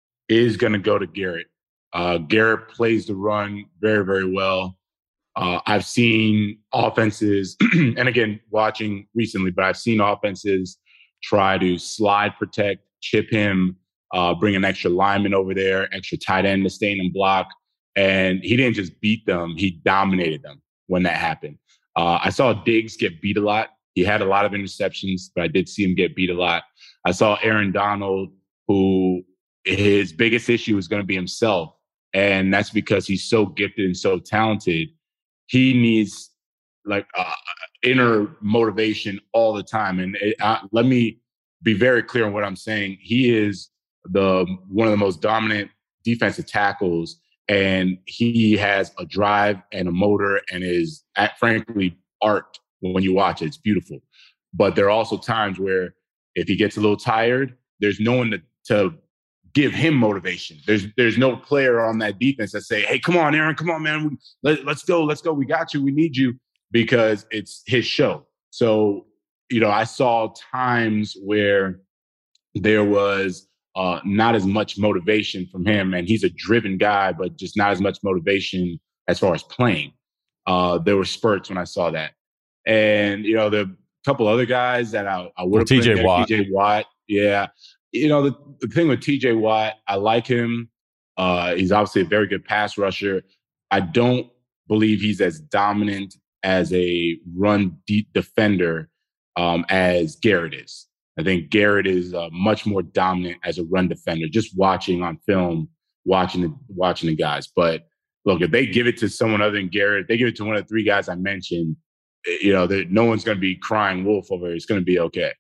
is going to go to Garrett. Uh, Garrett plays the run very, very well. Uh, I've seen offenses, and again, watching recently, but I've seen offenses try to slide protect, chip him, uh, bring an extra lineman over there, extra tight end to stay in and block. And he didn't just beat them, he dominated them when that happened. Uh, I saw Diggs get beat a lot. He had a lot of interceptions, but I did see him get beat a lot. I saw Aaron Donald, who his biggest issue is going to be himself. And that's because he's so gifted and so talented. He needs like uh, inner motivation all the time. And it, uh, let me be very clear on what I'm saying. He is the one of the most dominant defensive tackles, and he has a drive and a motor and is, at, frankly, art when you watch it. It's beautiful. But there are also times where if he gets a little tired, there's no one to, to give him motivation. There's there's no player on that defense that say, hey, come on, Aaron, come on, man. Let, let's go. Let's go. We got you. We need you, because it's his show. So, you know, I saw times where there was uh, not as much motivation from him, and he's a driven guy, but just not as much motivation as far as playing. Uh, there were spurts when I saw that. And, you know, the couple other guys that I, I would have
well, T J Watt.
T J Watt. Yeah. You know, the, the thing with T J Watt, I like him. Uh, he's obviously a very good pass rusher. I don't believe he's as dominant as a run deep defender um, as Garrett is. I think Garrett is uh, much more dominant as a run defender, just watching on film, watching the, watching the guys. But look, if they give it to someone other than Garrett, they give it to one of the three guys I mentioned, you know, no one's going to be crying wolf over it. It's going to be okay.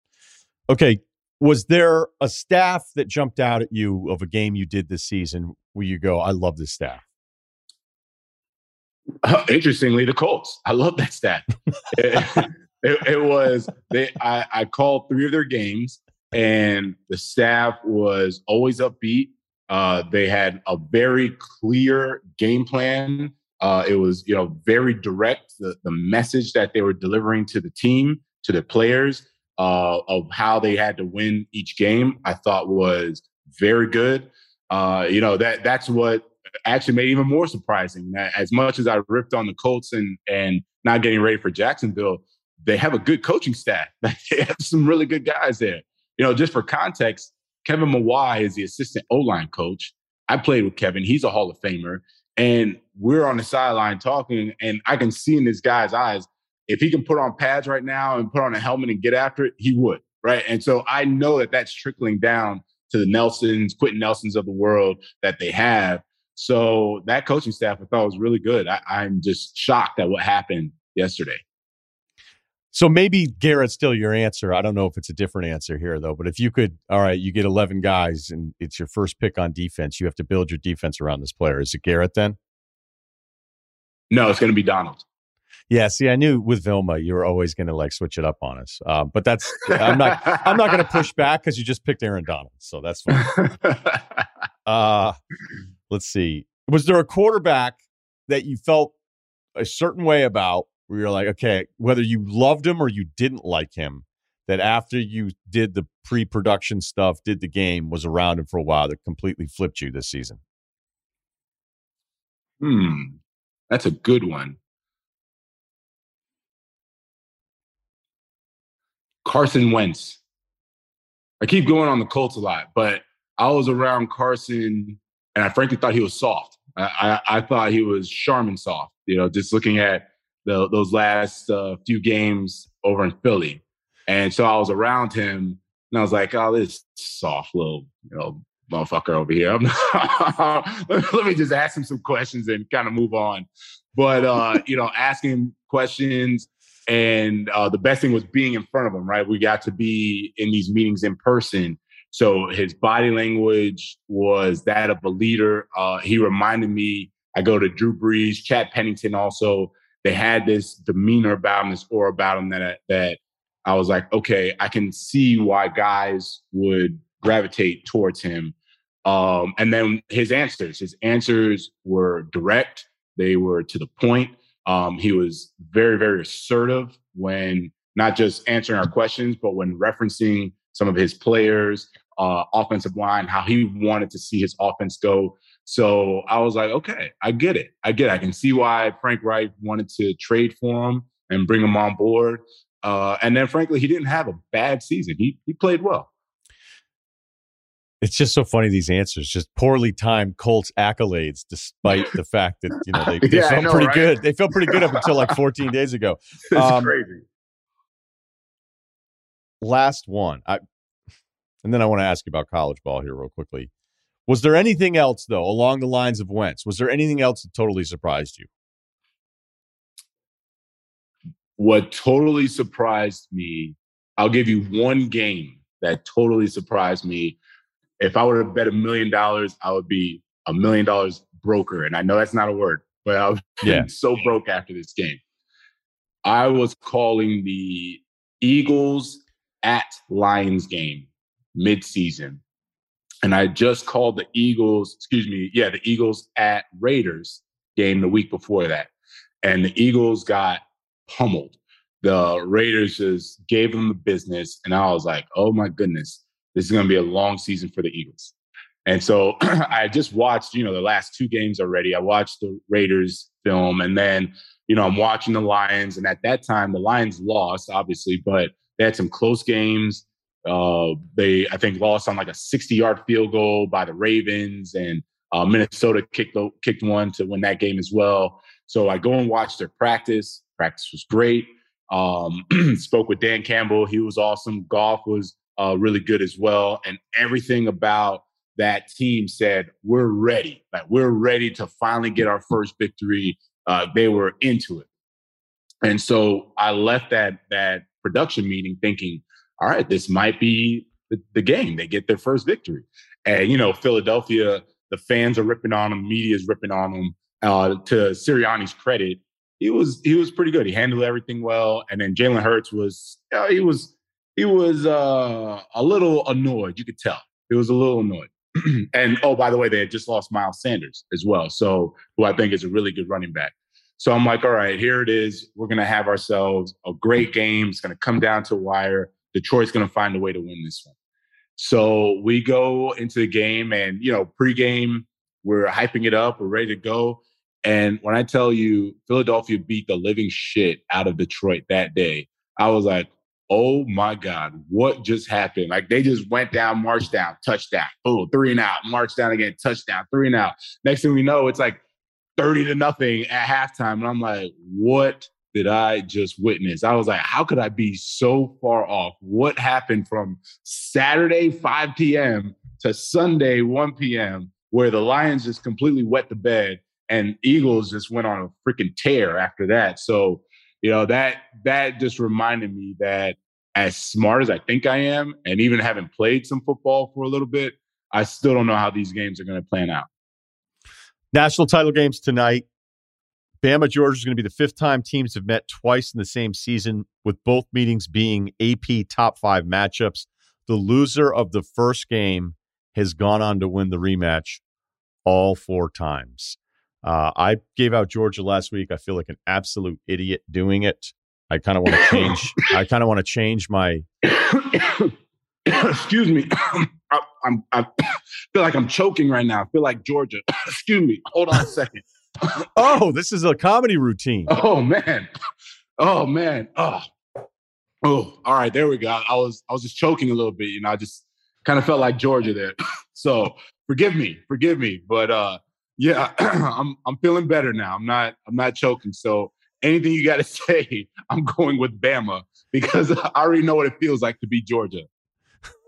Okay. Was there a staff that jumped out at you of a game you did this season where you go, I love this staff?
Uh, interestingly, the Colts. I love that staff. it, it, it was, they. I, I called three of their games, and the staff was always upbeat. Uh, they had a very clear game plan. Uh, it was, you know, very direct. The, the message that they were delivering to the team, to the players, Uh, of how they had to win each game, I thought was very good. Uh, you know, that that's what actually made it even more surprising. That as much as I ripped on the Colts and and not getting ready for Jacksonville, they have a good coaching staff. They have some really good guys there. You know, just for context, Kevin Mawai is the assistant O-line coach. I played with Kevin. He's a Hall of Famer. And we're on the sideline talking, and I can see in this guy's eyes, if he can put on pads right now and put on a helmet and get after it, he would, right? And so I know that that's trickling down to the Nelsons, Quentin Nelsons of the world that they have. So that coaching staff I thought was really good. I, I'm just shocked at what happened yesterday.
So maybe Garrett's still your answer. I don't know if it's a different answer here, though. But if you could, all right, you get eleven guys and it's your first pick on defense. You have to build your defense around this player. Is it Garrett then?
No, it's going to be Donald.
Yeah, see, I knew with Vilma you were always going to like switch it up on us, uh, but that's I'm not I'm not going to push back because you just picked Aaron Donald, so that's fine. uh, let's see, was there a quarterback that you felt a certain way about, where you're like, okay, whether you loved him or you didn't like him, that after you did the pre-production stuff, did the game, was around him for a while, that completely flipped you this season?
Hmm, that's a good one. Carson Wentz. I keep going on the Colts a lot, but I was around Carson, and I frankly thought he was soft. I, I, I thought he was Charmin soft, you know, just looking at the, those last uh, few games over in Philly. And so I was around him, And I was like, oh, this soft little, you know, motherfucker over here. I'm not, let me just ask him some questions and kind of move on. But, uh, you know, asking questions. And uh, the best thing was being in front of him, right? We got to be in these meetings in person. So his body language was that of a leader. Uh, he reminded me, I go to Drew Brees, Chad Pennington also. They had this demeanor about him, this aura about him that, that I was like, okay, I can see why guys would gravitate towards him. Um, and then his answers, his answers were direct. They were to the point. Um, he was very, very assertive when not just answering our questions, but when referencing some of his players, uh, offensive line, how he wanted to see his offense go. So I was like, okay, I get it. I get it. I can see why Frank Reich wanted to trade for him and bring him on board. Uh, and then, frankly, he didn't have a bad season. He he played well.
It's just so funny, these answers, just poorly timed Colts accolades, despite the fact that, you know, they, they
yeah,
felt
know,
pretty
right?
good. They felt pretty good up until like fourteen days ago.
It's
um,
crazy.
Last one. I, and then I want to ask you about college ball here real quickly. Was there anything else, though, along the lines of Wentz? Was there anything else that totally surprised you?
What totally surprised me, I'll give you one game that totally surprised me. If I would have bet a million dollars, I would be a million dollars broker. And I know that's not a word, but I was
yeah.
so broke after this game. I was calling the Eagles at Lions game mid-season. And I just called the Eagles, excuse me, yeah, the Eagles at Raiders game the week before that. And the Eagles got pummeled. The Raiders just gave them the business. And I was like, oh my goodness, this is going to be a long season for the Eagles. And so I just watched, you know, the last two games already. I watched the Raiders film, and then, you know, I'm watching the Lions. And at that time, the Lions lost, obviously, but they had some close games. Uh, they, I think, lost on like a sixty-yard field goal by the Ravens, and uh, Minnesota kicked the, kicked one to win that game as well. So I go and watch their practice. Practice was great. Um, spoke with Dan Campbell. He was awesome. Goff was uh, really good as well. And everything about that team said, we're ready. Like, we're ready to finally get our first victory. Uh, they were into it. And so I left that that production meeting thinking, all right, this might be the, the game. They get their first victory. And, you know, Philadelphia, the fans are ripping on them. Media is ripping on them. Uh, to Sirianni's credit, he was he was pretty good. He handled everything well. And then Jalen Hurts was, uh, he was, he was uh, a little annoyed. You could tell. He was a little annoyed. And, oh, by the way, they had just lost Miles Sanders as well. So, who I think is a really good running back. So I'm like, all right, here it is. We're going to have ourselves a great game. It's going to come down to a wire. Detroit's going to find a way to win this one. So we go into the game, and, you know, pregame, we're hyping it up. We're ready to go. And when I tell you Philadelphia beat the living shit out of Detroit that day, I was like, oh my God, what just happened? Like, they just went down, marched down, touchdown, boom, three and out, marched down again, touchdown, three and out. Next thing we know, it's like thirty to nothing at halftime. And I'm like, what did I just witness? I was like, how could I be so far off? What happened from Saturday, five p.m. to Sunday, one p.m., where the Lions just completely wet the bed and Eagles just went on a freaking tear after that? So, you know, that that just reminded me that as smart as I think I am, and even having played some football for a little bit, I still don't know how these games are going to plan out.
National title games tonight. Bama, Georgia is going to be the fifth time teams have met twice in the same season, with both meetings being A P top five matchups. The loser of the first game has gone on to win the rematch all four times. Uh, I gave out Georgia last week. I feel like an absolute idiot doing it. I kind of want to change. I kind of want to change my.
Excuse me. I, I'm, I feel like I'm choking right now. I feel like Georgia. Excuse me. Hold on a second.
Oh, this is a comedy routine.
Oh man. Oh man. Oh. Oh. All right. There we go. I was I was just choking a little bit. You know, I just kind of felt like Georgia there. So forgive me. Forgive me. But uh, yeah, I'm I'm feeling better now. I'm not I'm not choking. So anything you got to say, I'm going with Bama, because I already know what it feels like to be Georgia.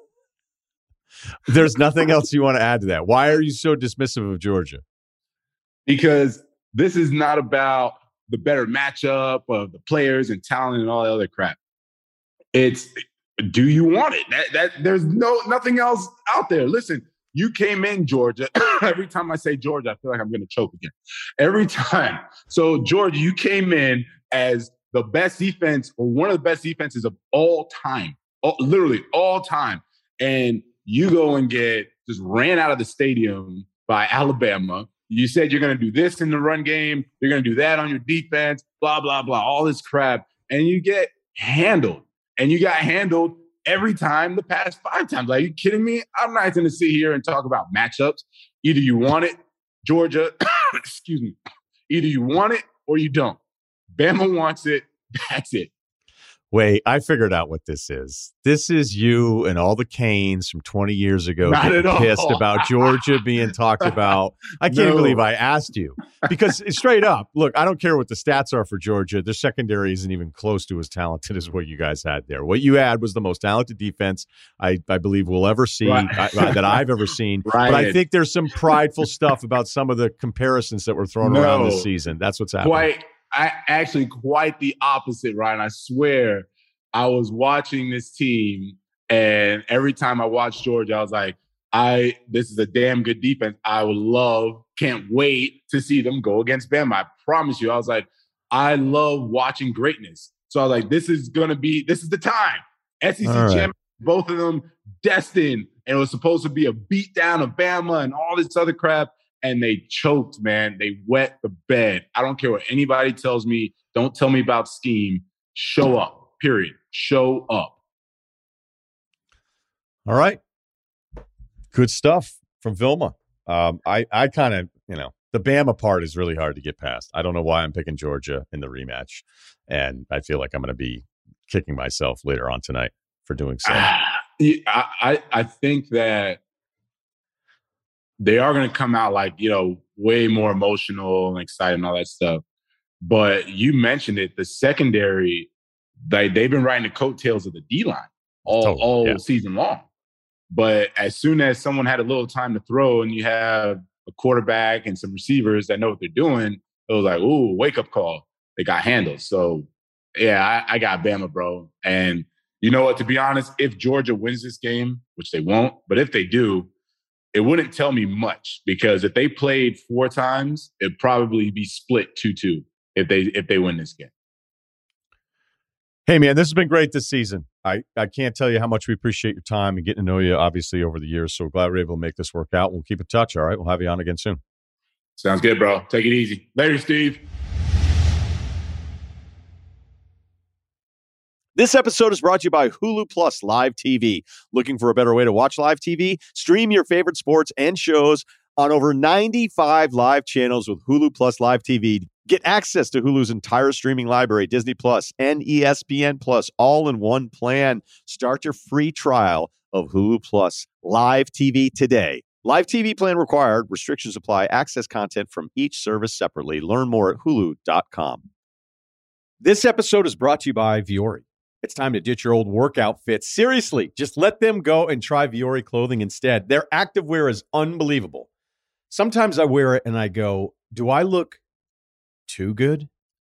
There's nothing else you want to add to that. Why are you so dismissive of Georgia?
Because this is not about the better matchup of the players and talent and all that other crap. It's, do you want it? That, that there's no nothing else out there. Listen, you came in Georgia. Every time I say Georgia, I feel like I'm going to choke again. Every time. So Georgia, you came in as the best defense or one of the best defenses of all time, all, literally all time. And you go and get just ran out of the stadium by Alabama. You said you're going to do this in the run game. You're going to do that on your defense, blah, blah, blah, all this crap. And you get handled. And you got handled every time the past five times. Like, are you kidding me? I'm not going to sit here and talk about matchups. Either you want it, Georgia, excuse me. Either you want it or you don't. Bama wants it. That's it.
Wait, I figured out what this is. This is you and all the Canes from twenty years ago
Not
getting pissed about Georgia being talked about. I can't
No.
believe I asked you. Because straight up, look, I don't care what the stats are for Georgia. Their secondary isn't even close to as talented as what you guys had there. What you had was the most talented defense I, I believe we'll ever see,
Right.
I, that I've ever seen.
Right.
But I think there's some prideful stuff about some of the comparisons that were thrown
No.
around this season. That's what's happening.
Quite, I actually quite the opposite, Ryan. I swear, I was watching this team, and every time I watched Georgia, I was like, "I this is a damn good defense. I would love, can't wait to see them go against Bama." I promise you, I was like, I love watching greatness. So I was like, "This is gonna be, this is the time." S E C
All right.
champions, both of them destined, and it was supposed to be a beatdown of Bama and all this other crap. And they choked, man. They wet the bed. I don't care what anybody tells me. Don't tell me about scheme. Show up, period. Show up.
All right. Good stuff from Vilma. Um, I, I kind of, you know, the Bama part is really hard to get past. I don't know why I'm picking Georgia in the rematch. And I feel like I'm going to be kicking myself later on tonight for doing so.
I, I, I think that they are going to come out like, you know, way more emotional and excited and all that stuff. But you mentioned it, the secondary, they, they've been riding the coattails of the D-line all,
Totally,
all
yeah.
season long. But as soon as someone had a little time to throw and you have a quarterback and some receivers that know what they're doing, it was like, ooh, wake-up call. They got handled. So, yeah, I, I got Bama, bro. And you know what? To be honest, if Georgia wins this game, which they won't, but if they do, it wouldn't tell me much, because if they played four times, it'd probably be split two two if they if they win this game.
Hey, man, this has been great this season. I, I can't tell you how much we appreciate your time and getting to know you, obviously, over the years. So glad we're able to make this work out. We'll keep in touch, all right? We'll have you on again soon.
Sounds good, bro. Take it easy. Later, Steve.
This episode is brought to you by Hulu Plus Live T V. Looking for a better way to watch live T V? Stream your favorite sports and shows on over ninety-five live channels with Hulu Plus Live T V. Get access to Hulu's entire streaming library, Disney Plus and E S P N Plus, all in one plan. Start your free trial of Hulu Plus Live T V today. Live T V plan required. Restrictions apply. Access content from each service separately. Learn more at hulu dot com. This episode is brought to you by Vuori. It's time to ditch your old workout fits. Seriously, just let them go and try Vuori clothing instead. Their activewear is unbelievable. Sometimes I wear it and I go, do I look too good?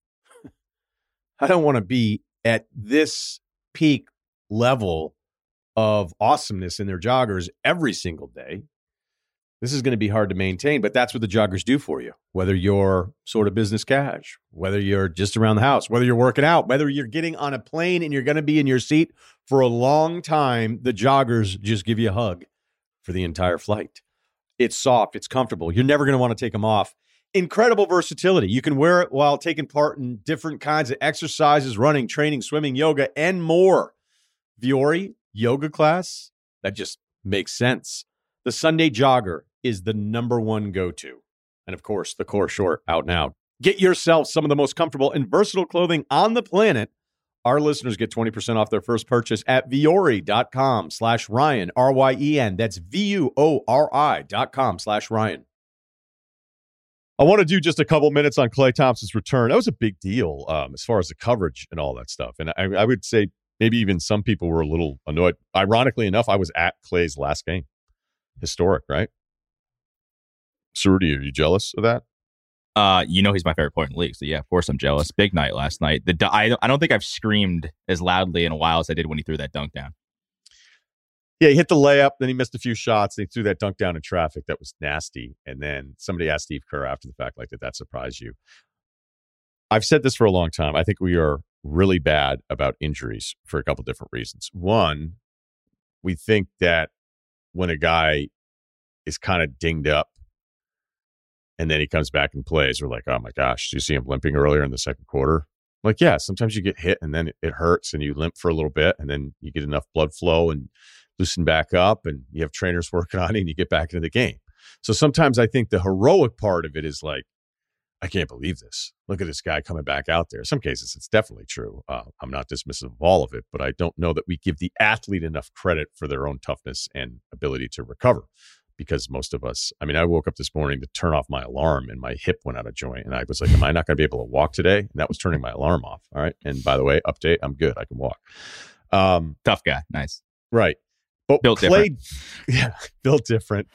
I don't want to be at this peak level of awesomeness in their joggers every single day. This is going to be hard to maintain, but that's what the joggers do for you. Whether you're sort of business cash, whether you're just around the house, whether you're working out, whether you're getting on a plane and you're going to be in your seat for a long time, the joggers just give you a hug for the entire flight. It's soft. It's comfortable. You're never going to want to take them off. Incredible versatility. You can wear it while taking part in different kinds of exercises, running, training, swimming, yoga, and more. Vuori yoga class, that just makes sense. The Sunday Jogger is the number one go-to. And of course, the Core Short out now. Get yourself some of the most comfortable and versatile clothing on the planet. Our listeners get twenty percent off their first purchase at Vuori.com slash Ryan, R Y E N. That's V-U-O-R-I dot com slash Ryan. I want to do just a couple minutes on Klay Thompson's return. That was a big deal um, as far as the coverage and all that stuff. And I, I would say maybe even some people were a little annoyed. Ironically enough, I was at Klay's last game. historic, right? Cerruti, are you jealous of that?
Uh, you know he's my favorite player in the league, so yeah, of course I'm jealous. Big night last night. The I I don't think I've screamed as loudly in a while as I did when he threw that dunk down.
Yeah, he hit the layup, then he missed a few shots, and he threw that dunk down in traffic. That was nasty. And then somebody asked Steve Kerr after the fact, like, did that surprise you? I've said this for a long time. I think we are really bad about injuries for a couple different reasons. One, we think that when a guy is kind of dinged up and then he comes back and plays, we're like, oh my gosh, do you see him limping earlier in the second quarter? Like, yeah, sometimes you get hit and then it hurts and you limp for a little bit and then you get enough blood flow and loosen back up and you have trainers working on it and you get back into the game. So sometimes I think the heroic part of it is like, I can't believe this. Look at this guy coming back out there. In some cases, it's definitely true. Uh, I'm not dismissive of all of it, but I don't know that we give the athlete enough credit for their own toughness and ability to recover. Because most of us, I mean, I woke up this morning to turn off my alarm and my hip went out of joint. And I was like, am I not going to be able to walk today? And that was turning my alarm off. All right. And by the way, update, I'm good. I can walk. Um,
Tough guy. Nice.
Right. But
built
Clay,
different.
Yeah, built different.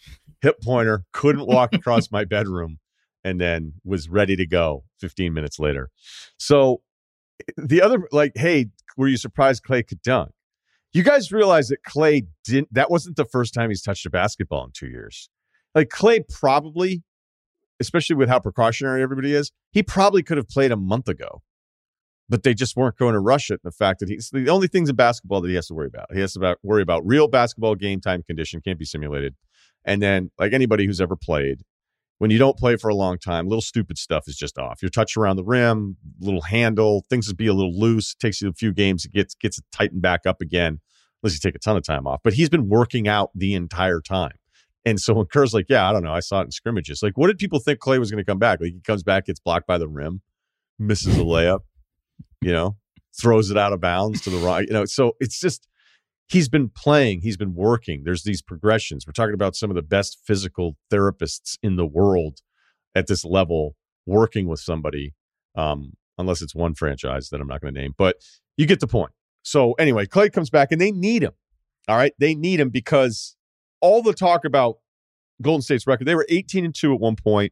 Hip pointer, couldn't walk across my bedroom, and then was ready to go fifteen minutes later. So the other, like, hey, were you surprised Clay could dunk? You guys realize that Clay didn't, that wasn't the first time he's touched a basketball in two years. Like, Clay probably, especially with how precautionary everybody is, he probably could have played a month ago. But they just weren't going to rush it. The fact that he's the only things in basketball that he has to worry about. He has to about, worry about real basketball game time condition, can't be simulated. And then, like anybody who's ever played, when you don't play for a long time, little stupid stuff is just off. Your touch around the rim, little handle, things would be a little loose. It takes you a few games, it gets gets it tightened back up again, unless you take a ton of time off. But he's been working out the entire time. And so when Kerr's like, yeah, I don't know, I saw it in scrimmages. Like, what did people think Clay was going to come back? Like, he comes back, gets blocked by the rim, misses a layup. You know, throws it out of bounds to the right. You know, so it's just, he's been playing, he's been working. There's these progressions. We're talking about some of the best physical therapists in the world at this level working with somebody, um, unless it's one franchise that I'm not going to name. But you get the point. So anyway, Clay comes back and they need him. All right. They need him because all the talk about Golden State's record, they were eighteen and two at one point.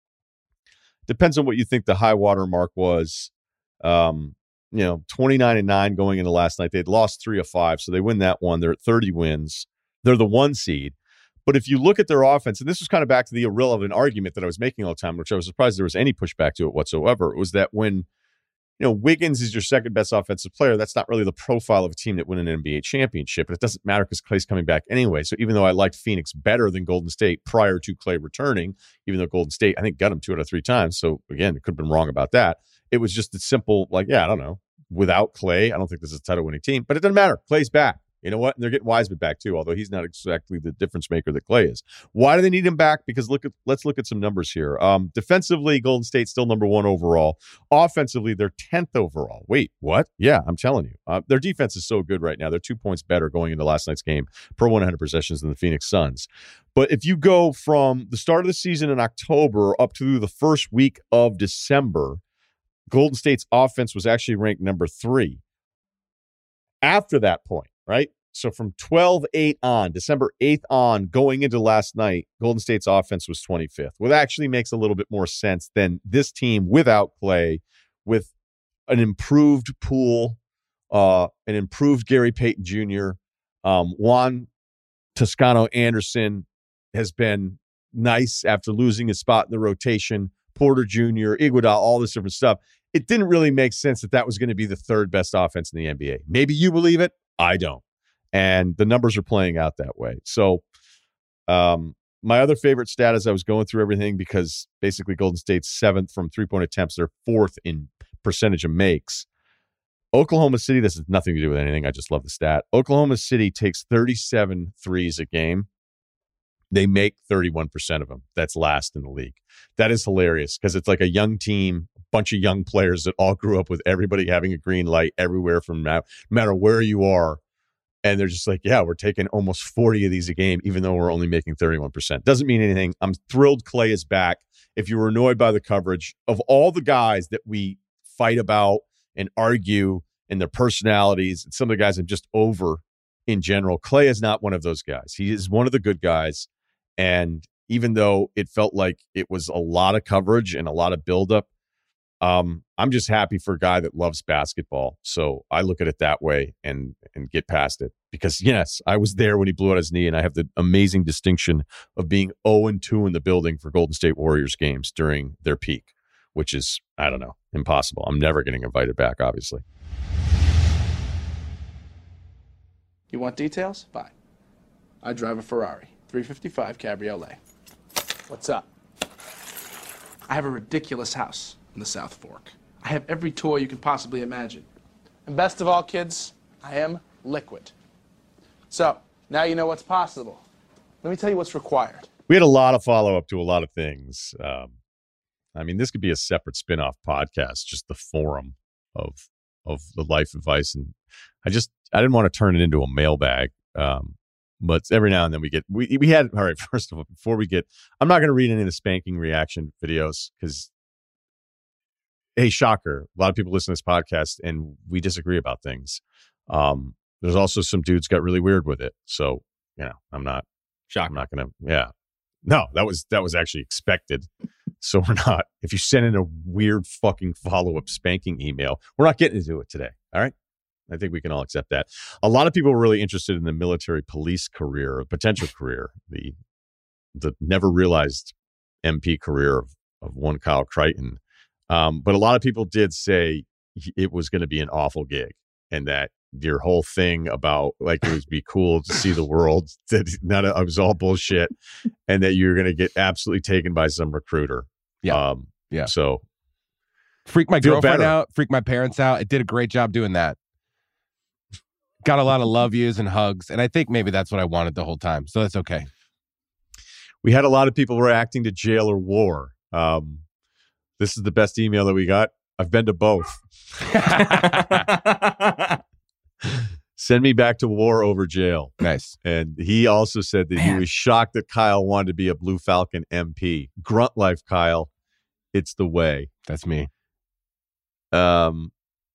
Depends on what you think the high water mark was. Um, you know, twenty-nine and nine going into last night. They'd lost three of five, so they win that one. They're at thirty wins. They're the one seed. But if you look at their offense, and this was kind of back to the irrelevant argument that I was making all the time, which I was surprised there was any pushback to it whatsoever, it was that when, you know, Wiggins is your second best offensive player, that's not really the profile of a team that win an N B A championship. And it doesn't matter because Clay's coming back anyway. So even though I liked Phoenix better than Golden State prior to Clay returning, even though Golden State, I think, got him two out of three times. So again, it could have been wrong about that. It was just a simple, like, yeah, I don't know. Without Clay, I don't think this is a title winning team, but it doesn't matter. Clay's back. You know what? And they're getting Wiseman back too, although he's not exactly the difference maker that Clay is. Why do they need him back? Because look at, let's look at some numbers here. Um, defensively, Golden State's still number one overall. Offensively, they're tenth overall. Wait, what? Yeah, I'm telling you. Uh, their defense is so good right now. They're two points better going into last night's game per one hundred possessions than the Phoenix Suns. But if you go from the start of the season in October up to the first week of December, Golden State's offense was actually ranked number three. After that point, right? So from twelve eight on, December eighth on, going into last night, Golden State's offense was twenty-fifth. What actually makes a little bit more sense than this team without Clay, with an improved Poole, uh, an improved Gary Payton Junior Um, Juan Toscano Anderson has been nice after losing his spot in the rotation. Porter Junior, Iguodala, all this different stuff. It didn't really make sense that that was going to be the third best offense in the N B A. Maybe you believe it. I don't. And the numbers are playing out that way. So um, my other favorite stat as I was going through everything, because basically Golden State's seventh from three-point attempts. They're fourth in percentage of makes. Oklahoma City, this has nothing to do with anything. I just love the stat. Oklahoma City takes thirty-seven threes a game. They make thirty-one percent of them. That's last in the league. That is hilarious because it's like a young team, a bunch of young players that all grew up with everybody having a green light everywhere from now, no matter where you are. And they're just like, yeah, we're taking almost forty of these a game, even though we're only making thirty-one percent. Doesn't mean anything. I'm thrilled Clay is back. If you were annoyed by the coverage, of all the guys that we fight about and argue and their personalities, and some of the guys I'm just over in general. Clay is not one of those guys. He is one of the good guys. And even though it felt like it was a lot of coverage and a lot of buildup, um, I'm just happy for a guy that loves basketball. So I look at it that way and and get past it. Because, yes, I was there when he blew out his knee, and I have the amazing distinction of being oh and two in the building for Golden State Warriors games during their peak, which is, I don't know, impossible. I'm never getting invited back, obviously.
You want details? Fine. I drive a Ferrari, three fifty-five Cabriolet. What's up? I have a ridiculous house in the South Fork. I have every toy you can possibly imagine. And best of all, kids, I am liquid. So, now you know what's possible. Let me tell you what's required.
We had a lot of follow-up to a lot of things. Um, I mean, this could be a separate spin-off podcast, just the forum of of the life advice. And I just, I didn't want to turn it into a mailbag. Um, but every now and then we get, we, we had, all right, first of all, before we get, I'm not going to read any of the spanking reaction videos because, hey, shocker, a lot of people listen to this podcast and we disagree about things. Um, there's also some dudes got really weird with it. So, you know, I'm not,
Shocker.
I'm not going to, yeah. No, that was, that was actually expected. So we're not, if you send in a weird fucking follow-up spanking email, we're not getting into it today. All right. I think we can all accept that. A lot of people were really interested in the military police career, or potential career, the the never realized M P career of, of one Kyle Crichton. Um, but a lot of people did say it was going to be an awful gig, and that your whole thing about like it would be cool to see the world, that none of it was all bullshit, and that you're going to get absolutely taken by some recruiter.
Yeah.
Um,
yeah.
So
freak my
feel
girlfriend
better.
out, freak my parents out. It did a great job doing that. Got a lot of love yous and hugs, and I think maybe that's what I wanted the whole time. So that's okay.
We had a lot of people reacting to jail or war. Um, this is the best email that we got. I've been to both. Send me back to war over jail.
Nice.
And he also said that
Man.
he was shocked that Kyle wanted to be a Blue Falcon M P. Grunt life, Kyle. It's the way.
That's me.
Um.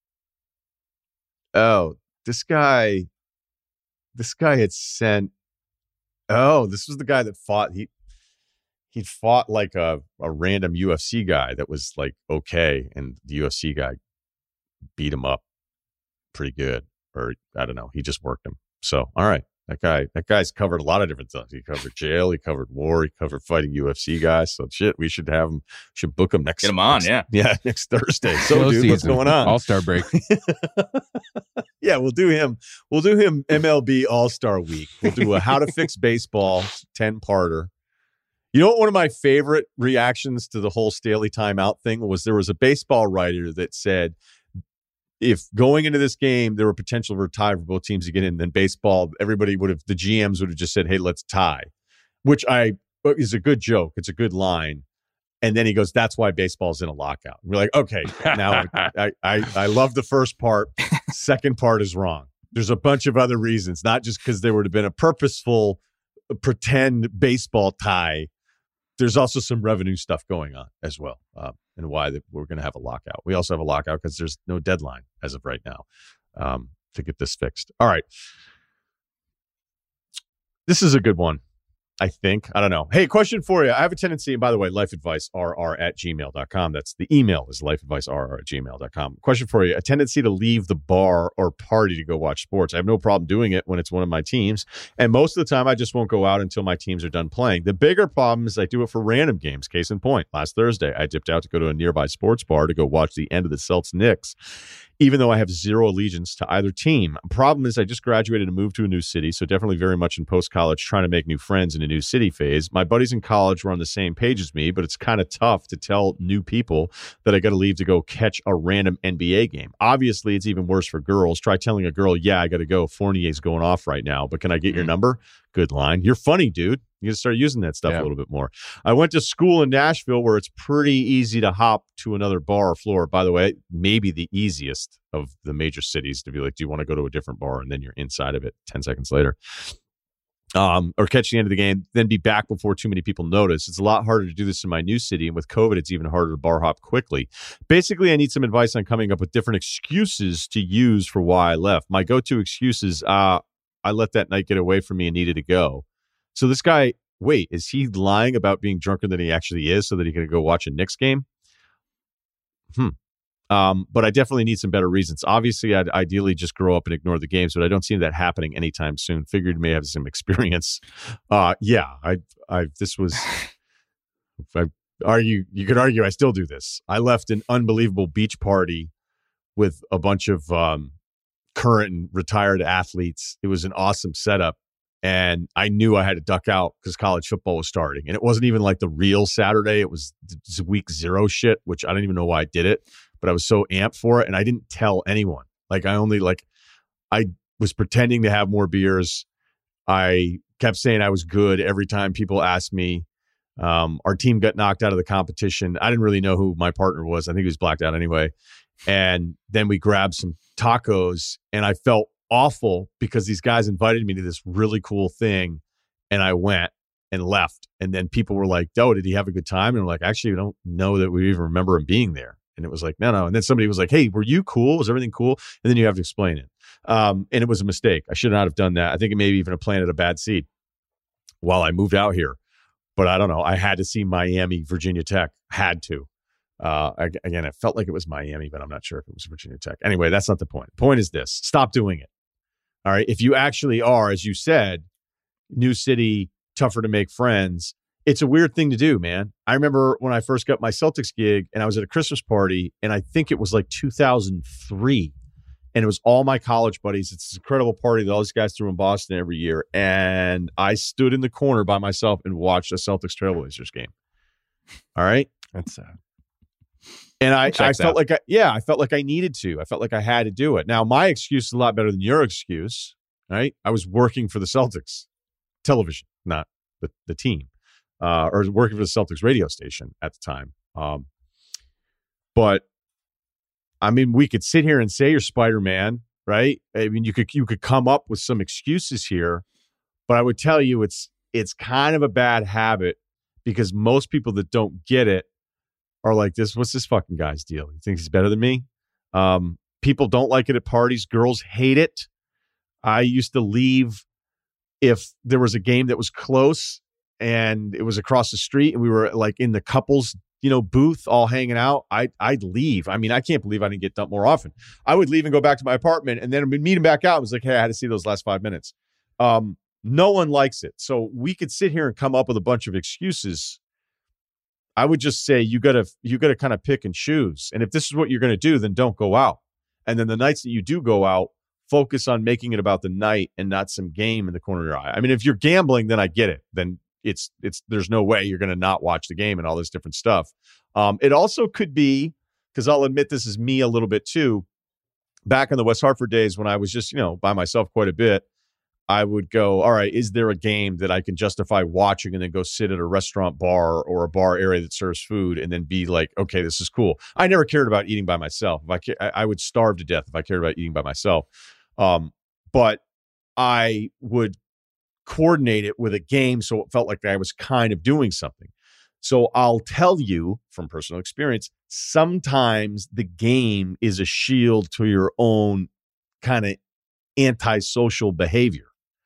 Oh, this guy. This guy had sent. Oh, this was the guy that fought. He he fought like a a random U F C guy that was like okay, and the U F C guy beat him up pretty good. Or I don't know, he just worked him. So, all right, that guy, that guy's covered a lot of different stuff. He covered jail, he covered war, he covered fighting U F C guys. So, shit, we should have him, should book him next.
Get him on,
next,
yeah,
yeah, next Thursday. So,
Slow
dude, what's
season.
going on?
All Star break.
Yeah, we'll do him. We'll do him M L B All Star Week. We'll do a How to Fix Baseball ten parter. You know what? One of my favorite reactions to the whole Staley timeout thing was there was a baseball writer that said, if going into this game, there were potential for a tie for both teams to get in, then baseball, everybody would have, the G Ms would have just said, hey, let's tie, which I is a good joke. It's a good line. And then he goes, that's why baseball's in a lockout. We're like, okay, now I, I, I love the first part. Second part is wrong. There's a bunch of other reasons, not just because there would have been a purposeful pretend baseball tie. There's also some revenue stuff going on as well, uh, and why that we're going to have a lockout. We also have a lockout because there's no deadline as of right now um, to get this fixed. All right. This is a good one, I think. I don't know. Hey, question for you. I have a tendency, and by the way, lifeadvicerr at gmail dot com. That's the email is lifeadvicerr at gmail dot com. Question for you. A tendency to leave the bar or party to go watch sports. I have no problem doing it when it's one of my teams. And most of the time, I just won't go out until my teams are done playing. The bigger problem is I do it for random games. Case in point, last Thursday, I dipped out to go to a nearby sports bar to go watch the end of the Celtics Knicks, even though I have zero allegiance to either team. Problem is I just graduated and moved to a new city, so definitely very much in post-college trying to make new friends in a new city phase. My buddies in college were on the same page as me, but it's kind of tough to tell new people that I got to leave to go catch a random N B A game. Obviously, it's even worse for girls. Try telling a girl, yeah, I got to go. Fournier's going off right now, but can I get your number? Good line. You're funny, dude. You got to start using that stuff
Yeah.
a little bit more. I went to school in Nashville where it's pretty easy to hop to another bar or floor. By the way, maybe the easiest of the major cities to be like, do you want to go to a different bar? And then you're inside of it ten seconds later. Um, or catch the end of the game, then be back before too many people notice. It's a lot harder to do this in my new city, and with COVID, it's even harder to bar hop quickly. Basically, I need some advice on coming up with different excuses to use for why I left. My go-to excuses, uh, I let that night get away from me and needed to go. So this guy, wait, is he lying about being drunker than he actually is so that he can go watch a Knicks game? Hmm. Um, but I definitely need some better reasons. Obviously, I'd ideally just grow up and ignore the games, but I don't see that happening anytime soon. Figured you may have some experience. Uh, yeah, I, I, this was, I argue, you could argue I still do this. I left an unbelievable beach party with a bunch of um, current and retired athletes. It was an awesome setup. And I knew I had to duck out because college football was starting. And it wasn't even like the real Saturday. It was week zero shit, which I don't even know why I did it. But I was so amped for it. And I didn't tell anyone. Like I only like, I was pretending to have more beers. I kept saying I was good every time people asked me. Um, our team got knocked out of the competition. I didn't really know who my partner was. I think he was blacked out anyway. And then we grabbed some tacos and I felt awful because these guys invited me to this really cool thing. And I went and left. And then people were like, oh, did he have a good time? And I'm like, actually, we don't know that we even remember him being there. And it was like, no, no. And then somebody was like, hey, were you cool? Was everything cool? And then you have to explain it. Um, and it was a mistake. I should not have done that. I think it maybe even have planted a bad seed while I moved out here. But I don't know. I had to see Miami, Virginia Tech. Had to. Uh, again, it felt like it was Miami, but I'm not sure if it was Virginia Tech. Anyway, that's not the point. The point is this. Stop doing it. All right. If you actually are, as you said, new city, tougher to make friends, it's a weird thing to do, man. I remember when I first got my Celtics gig and I was at a Christmas party and I think it was like two thousand three and it was all my college buddies. It's this incredible party that all these guys threw in Boston every year. And I stood in the corner by myself and watched a Celtics Trailblazers game. All right.
That's sad.
And I, I felt
out.
like, I, yeah, I felt like I needed to. I felt like I had to do it. Now, my excuse is a lot better than your excuse, right? I was working for the Celtics television, not the, the team, uh, or working for the Celtics radio station at the time. Um, but, I mean, we could sit here and say you're Spider-Man, right? I mean, you could you could come up with some excuses here, but I would tell you it's it's kind of a bad habit because most people that don't get it are like this, what's this fucking guy's deal? He thinks he's better than me? Um, people don't like it at parties. Girls hate it. I used to leave if there was a game that was close and it was across the street and we were like in the couples, you know, booth all hanging out. I, I'd leave. I mean, I can't believe I didn't get dumped more often. I would leave and go back to my apartment and then we'd meet him back out. I was like, hey, I had to see those last five minutes. Um, no one likes it. So we could sit here and come up with a bunch of excuses. I would just say you gotta you gotta kind of pick and choose. And if this is what you're gonna do, then don't go out. And then the nights that you do go out, focus on making it about the night and not some game in the corner of your eye. I mean, if you're gambling, then I get it. Then it's it's there's no way you're gonna not watch the game and all this different stuff. Um, it also could be, because I'll admit this is me a little bit too. Back in the West Hartford days when I was just, you know, by myself quite a bit, I would go, all right, is there a game that I can justify watching and then go sit at a restaurant bar or a bar area that serves food and then be like, okay, this is cool. I never cared about eating by myself. If I, ca- I would starve to death if I cared about eating by myself. Um, but I would coordinate it with a game so it felt like I was kind of doing something. So I'll tell you from personal experience, sometimes the game is a shield to your own kind of antisocial behavior.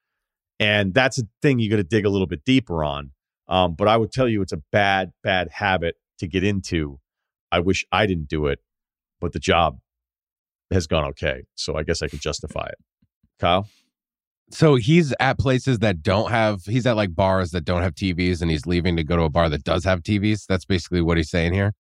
And that's a thing you got to dig a little bit deeper on. Um, but I would tell you it's a bad, bad habit to get into. I wish I didn't do it, but the job has gone okay. So I guess I could justify it. Kyle?
So he's at places that don't have, he's at like bars that don't have T Vs and he's leaving to go to a bar that does have T Vs. That's basically what he's saying here.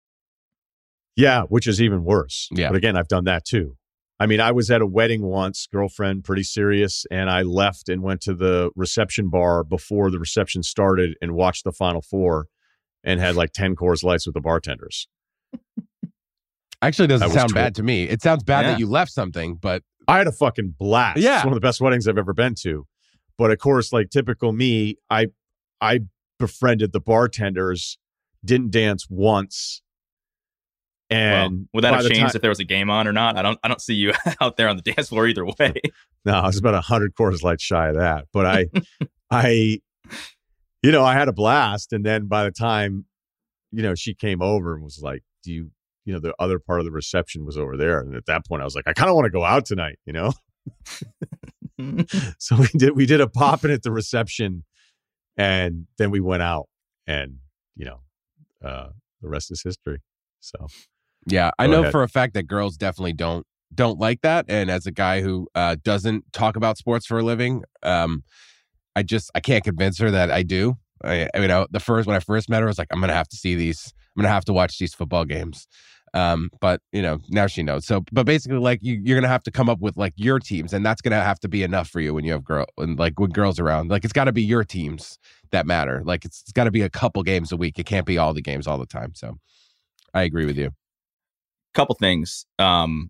Yeah, which is even worse.
Yeah.
But again, I've done that too. I mean, I was at a wedding once, girlfriend, pretty serious, and I left and went to the reception bar before the reception started and watched the Final Four and had like ten Coors Lights with the bartenders.
Actually doesn't sound
tw-
bad to me. It sounds bad
Yeah.
that you left something, but
I had a fucking blast.
Yeah.
It's one of the best weddings I've ever been to. But of course, like typical me, I I befriended the bartenders, didn't dance once. And
well, would that
by
have
the
changed
time-
if there was a game on or not? I don't. I don't see you out there on the dance floor either way.
No, I was about a hundred Coors Lights shy of that. But I, I, you know, I had a blast. And then by the time, you know, she came over and was like, "Do you, you know, the other part of the reception was over there." And at that point, I was like, "I kind of want to go out tonight," you know. So we did we did a popping at the reception, and then we went out, and you know, uh, the rest is history. So
yeah, I
Go
know
ahead.
for a fact that girls definitely don't don't like that. And as a guy who uh, doesn't talk about sports for a living, um, I just I can't convince her that I do. I, I mean, I, the first when I first met her, I was like, I'm gonna have to see these. I'm gonna have to watch these football games. Um, but you know, now she knows. So, but basically, like you, you're gonna have to come up with like your teams, and that's gonna have to be enough for you when you have girl and like when girls around. Like it's got to be your teams that matter. Like it's, it's got to be a couple games a week. It can't be all the games all the time. So, I agree with you.
Couple things. Um,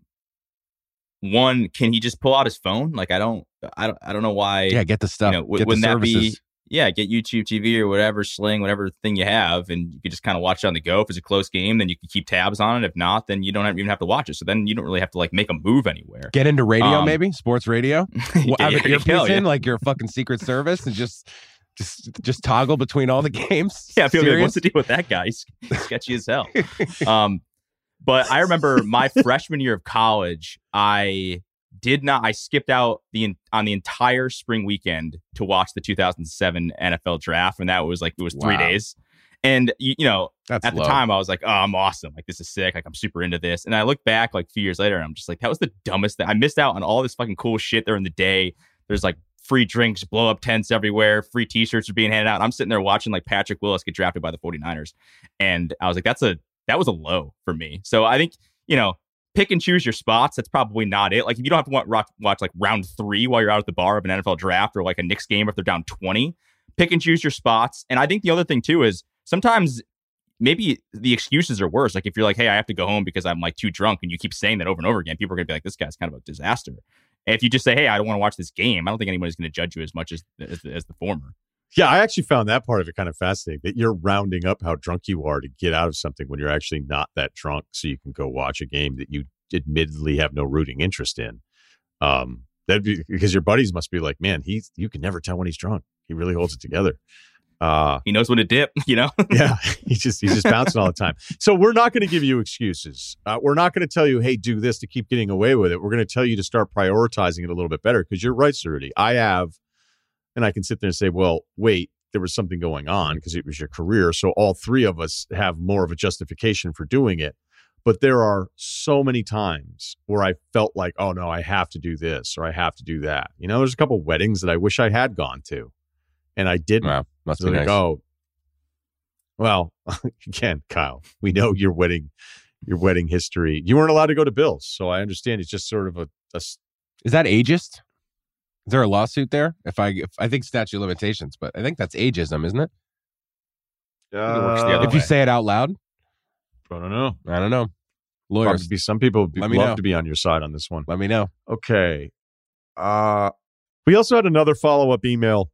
one, can he just pull out his phone? Like I don't, I don't, I don't know why.
Yeah, get the stuff.
You know, w-
get
wouldn't
the
that be?
services.
Yeah, get YouTube T V or whatever, Sling, whatever thing you have, and you could just kind of watch it on the go. If it's a close game, then you can keep tabs on it. If not, then you don't have, even have to watch it. So then you don't really have to like make a move anywhere.
Get into radio,
Um,
maybe sports radio. Well, have an
there you
earpiece
go,
in,
yeah.
like your fucking Secret Service, and just just just toggle between all the games.
Yeah, people are like,
Serious?
what's the deal with that guy? He's sketchy as hell. Um, but I remember my freshman year of college, I did not. I skipped out the on the entire spring weekend to watch the two thousand seven N F L draft, and that was like it was three
Wow.
days. And you, you know,
That's
at
low.
the time, I was like, "Oh, I'm awesome! Like this is sick! Like I'm super into this." And I look back like a few years later, and I'm just like, "That was the dumbest thing. I missed out on all this fucking cool shit during the day." There's like free drinks, blow up tents everywhere, free T-shirts are being handed out. And I'm sitting there watching like Patrick Willis get drafted by the 49ers, and I was like, "That's a that was a low for me." So I think you know. Pick and choose your spots. That's probably not it. Like if you don't have to watch, watch, watch like round three while you're out at the bar of an N F L draft or like a Knicks game if they're down twenty, pick and choose your spots. And I think the other thing too is sometimes maybe the excuses are worse. Like if you're like, hey, I have to go home because I'm like too drunk, and you keep saying that over and over again, people are gonna be like, this guy's kind of a disaster. And if you just say, hey, I don't want to watch this game, I don't think anybody's going to judge you as much as as the, as the former.
Yeah, I actually found that part of it kind of fascinating, that you're rounding up how drunk you are to get out of something when you're actually not that drunk, so you can go watch a game that you admittedly have no rooting interest in. Um, that'd be because your buddies must be like, man, he's you can never tell when he's drunk. He really holds it together. Uh,
He knows when to dip, you know?
yeah, he's just he's just bouncing all the time. So we're not going to give you excuses. Uh, we're not going to tell you, hey, do this to keep getting away with it. We're going to tell you to start prioritizing it a little bit better, because you're right, Cerruti. I have. And I can sit there and say, well, wait, there was something going on because it was your career. So all three of us have more of a justification for doing it. But there are so many times where I felt like, oh, no, I have to do this or I have to do that. You know, there's a couple weddings that I wish I had gone to, and I didn't.
Wow, must
So
be
like,
nice.
oh, well, again, Kyle, we know your wedding, your wedding history. You weren't allowed to go to Bill's. So I understand it's just sort of a, a
Is that ageist? Is there a lawsuit there? If I if I think statute of limitations, but I think that's ageism, isn't it?
it works the other
If you
way.
say it out loud,
I don't know.
I don't know. Lawyers,
Probably some people would be,
Let me
love
know.
to be on your side on this one.
let me know.
Okay. Uh, we also had another follow-up email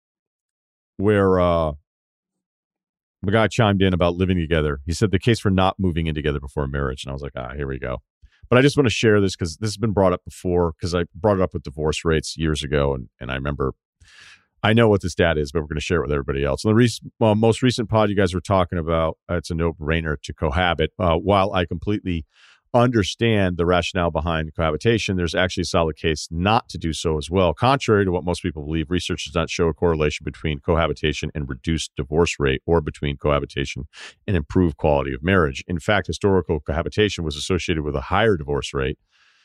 where uh, the guy chimed in about living together. He said the case for not moving in together before marriage. And I was like, ah, here we go. But I just want to share this because this has been brought up before, because I brought it up with divorce rates years ago. And, and I remember, I know what this stat is, but we're going to share it with everybody else. In the rec- uh, most recent pod you guys were talking about, uh, it's a no-brainer to cohabit. Uh, while I completely understand the rationale behind cohabitation, there's actually a solid case not to do so as well. Contrary to what most people believe, research does not show a correlation between cohabitation and reduced divorce rate, or between cohabitation and improved quality of marriage. In fact, historical cohabitation was associated with a higher divorce rate.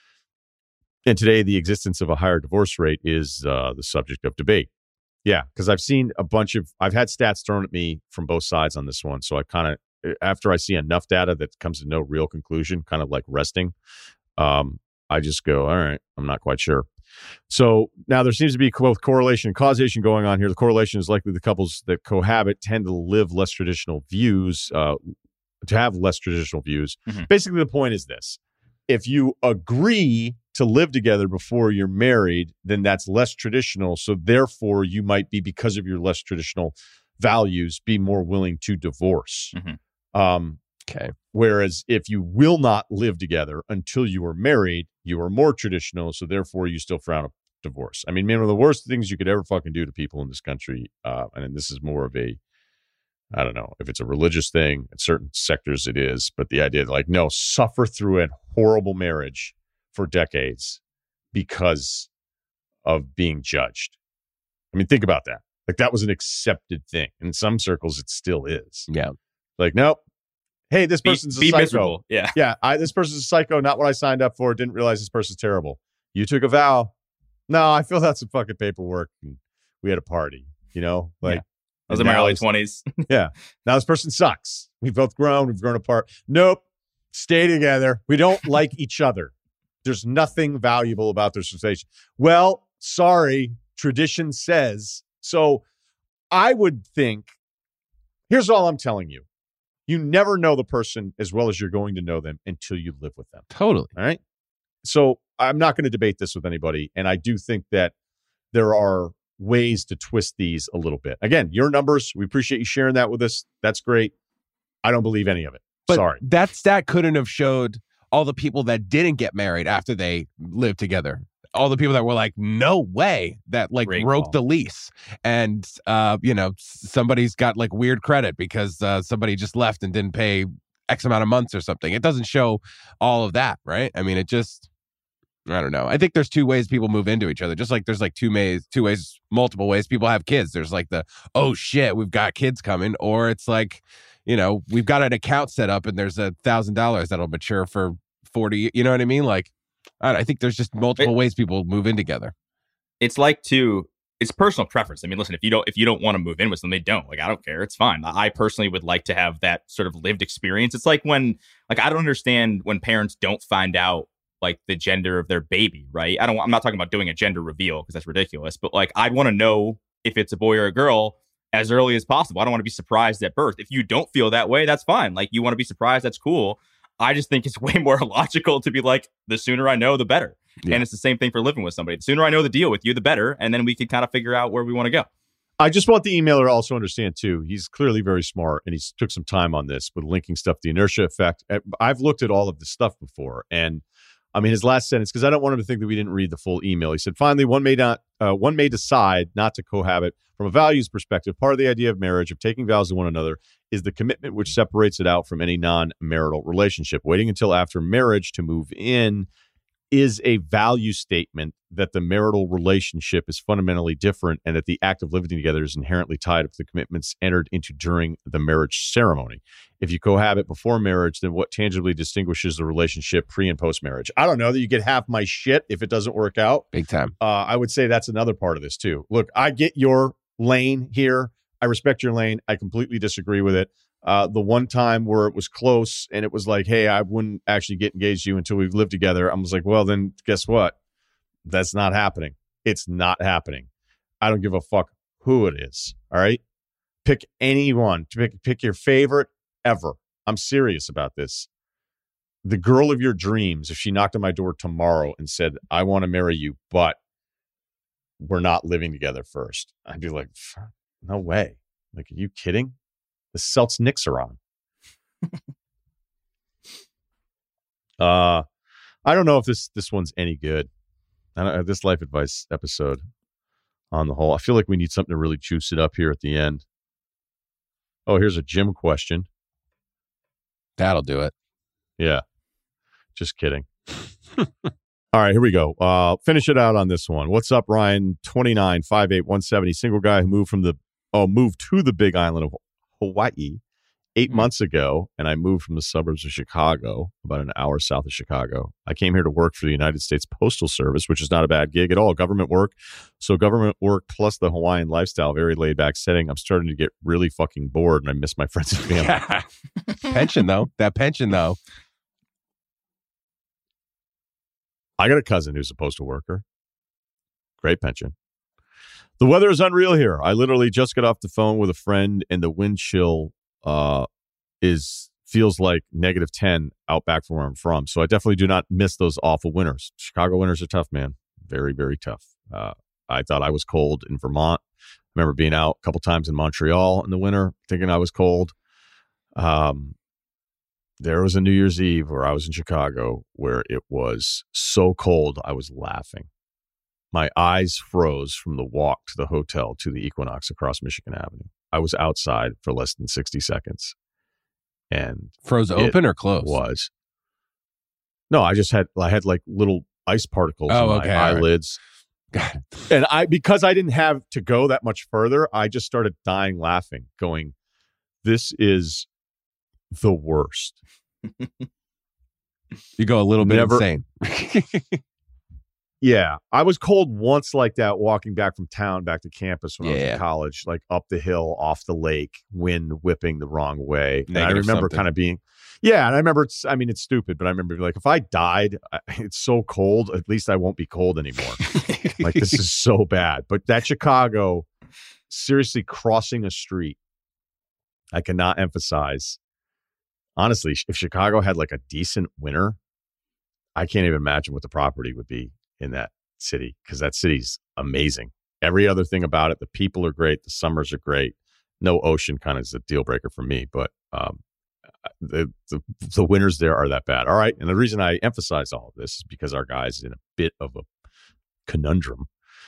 And today, the existence of a higher divorce rate is uh, the subject of debate. Yeah, because I've seen a bunch of, I've had stats thrown at me from both sides on this one. So I kind of, after I see enough data that comes to no real conclusion, kind of like resting, um, I just go, all right, I'm not quite sure. So now there seems to be both correlation and causation going on here. The correlation is likely the couples that cohabit tend to live less traditional views, uh, to have less traditional views.
Mm-hmm.
Basically, the point is this. If you agree to live together before you're married, then that's less traditional. So therefore, you might be, because of your less traditional values, be more willing to divorce.
Mm-hmm.
Um,
Okay.
Whereas if you will not live together until you are married, you are more traditional. So therefore, you still frown on divorce. I mean, man, one of the worst things you could ever fucking do to people in this country, uh, and this is more of a, I don't know if it's a religious thing. In certain sectors it is, but the idea that, like, no, suffer through a horrible marriage for decades because of being judged. I mean, think about that. Like, that was an accepted thing. In some circles, it still is.
Yeah.
Like, nope. Hey, this
Be,
person's a
be
psycho.
miserable. Yeah.
Yeah, I, this person's a psycho, not what I signed up for. Didn't realize this person's terrible. You took a vow. No, I filled out some fucking paperwork and we had a party, you know? Like,
yeah. I was in my early twenties.
Yeah. Now this person sucks. We've both grown. We've grown apart. Nope. Stay together. We don't like each other. There's nothing valuable about this relationship. Well, sorry. Tradition says. So I would think, here's all I'm telling you. You never know the person as well as you're going to know them until you live with them.
Totally.
All right. So I'm not going to debate this with anybody. And I do think that there are ways to twist these a little bit. Again, your numbers, we appreciate you sharing that with us. That's great. I don't believe any of it.
But
Sorry.
That stat couldn't have showed all the people that didn't get married after they lived together. All the people that were like, no way, that like
Great
broke
call.
the lease. And, uh, you know, somebody's got like weird credit because uh, somebody just left and didn't pay X amount of months or something. It doesn't show all of that, right? I mean, it just, I don't know. I think there's two ways people move into each other. Just like there's like two ways, two ways, multiple ways people have kids. There's like the, oh shit, we've got kids coming. Or it's like, you know, we've got an account set up and there's a thousand dollars that'll mature for forty. You know what I mean? Like, I, don't, I think there's just multiple
it,
ways people move in together.
It's like to, it's personal preference. I mean, listen, if you don't, if you don't want to move in with them, they don't. Like, I don't care. It's fine. I personally would like to have that sort of lived experience. It's like when, like, I don't understand when parents don't find out like the gender of their baby, right? I don't, I'm not talking about doing a gender reveal because that's ridiculous, but like, I'd want to know if it's a boy or a girl as early as possible. I don't want to be surprised at birth. If you don't feel that way, that's fine. Like, you want to be surprised, that's cool. I just think it's way more logical to be like, the sooner I know, the better. Yeah. And it's the same thing for living with somebody. The sooner I know the deal with you, the better. And then we can kind of figure out where we want to go.
I just want the emailer to also understand, too, he's clearly very smart and he's took some time on this with linking stuff, the inertia effect. I've looked at all of this stuff before. And I mean, his last sentence, because I don't want him to think that we didn't read the full email. He said, finally, one may not, uh, one may decide not to cohabit. From a values perspective, part of the idea of marriage, of taking vows to one another, is the commitment which separates it out from any non-marital relationship. Waiting until after marriage to move in is a value statement that the marital relationship is fundamentally different and that the act of living together is inherently tied up to the commitments entered into during the marriage ceremony. If you cohabit before marriage, then what tangibly distinguishes the relationship pre and post marriage? I don't know that you get half my shit if it doesn't work out.
Big time.
Uh, I would say that's another part of this too. Look, I get your lane here. I respect your lane. I completely disagree with it. Uh, the one time where it was close and it was like, hey, I wouldn't actually get engaged to you until we lived together. I was like, well, then guess what? That's not happening. It's not happening. I don't give a fuck who it is. All right. Pick anyone. Pick, pick your favorite ever. I'm serious about this. The girl of your dreams, if she knocked on my door tomorrow and said, I want to marry you, but we're not living together first, I'd be like, no way. Like, are you kidding? The Celts Knicks are on. uh, I don't know if this this one's any good. I don't, this life advice episode on the whole, I feel like we need something to really juice it up here at the end. Oh, here's a gym question.
That'll do it.
Yeah. Just kidding. All right, here we go. Uh, finish it out on this one. What's up, Ryan? twenty-nine, five eight, one seventy, single guy who moved from the oh moved to the Big Island of Hawaii eight mm-hmm. months ago, and I moved from the suburbs of Chicago, about an hour south of Chicago. I came here to work for the United States Postal Service, which is not a bad gig at all. Government work. So government work plus the Hawaiian lifestyle, very laid back setting. I'm starting to get really fucking bored, and I miss my friends and family.
Pension, though. That pension, though.
I got a cousin who's a postal worker. Great pension. The weather is unreal here. I literally just got off the phone with a friend, and the wind chill uh, is feels like negative ten out back from where I'm from. So I definitely do not miss those awful winters. Chicago winters are tough, man. Very, very tough. Uh, I thought I was cold in Vermont. I remember being out a couple times in Montreal in the winter, thinking I was cold. Um, there was a New Year's Eve where I was in Chicago where it was so cold I was laughing. My eyes froze from the walk to the hotel to the Equinox across Michigan Avenue. I was outside for less than sixty seconds. And
froze open or closed?
Was. No, I just had I had like little ice particles
oh,
in my
okay,
eyelids. And I, because I didn't have to go that much further, I just started dying laughing, going, this is the worst.
You go a little bit
Never-
insane.
Yeah, I was cold once like that walking back from town back to campus when I was
Yeah.
in college, like up the hill, off the lake, wind whipping the wrong way. And I
Negative
remember
something.
kind of being, yeah, and I remember it's, I mean, it's stupid, but I remember like, if I died, I, it's so cold, at least I won't be cold anymore. Like, this is so bad. But that Chicago, seriously crossing a street, I cannot emphasize. Honestly, if Chicago had like a decent winter, I can't even imagine what the property would be in that city, because that city's amazing. Every other thing about it, the people are great, the summers are great. No ocean kind of is a deal breaker for me, but um, the, the the winters there are that bad. All right, and the reason I emphasize all of this is because our guy's in a bit of a conundrum.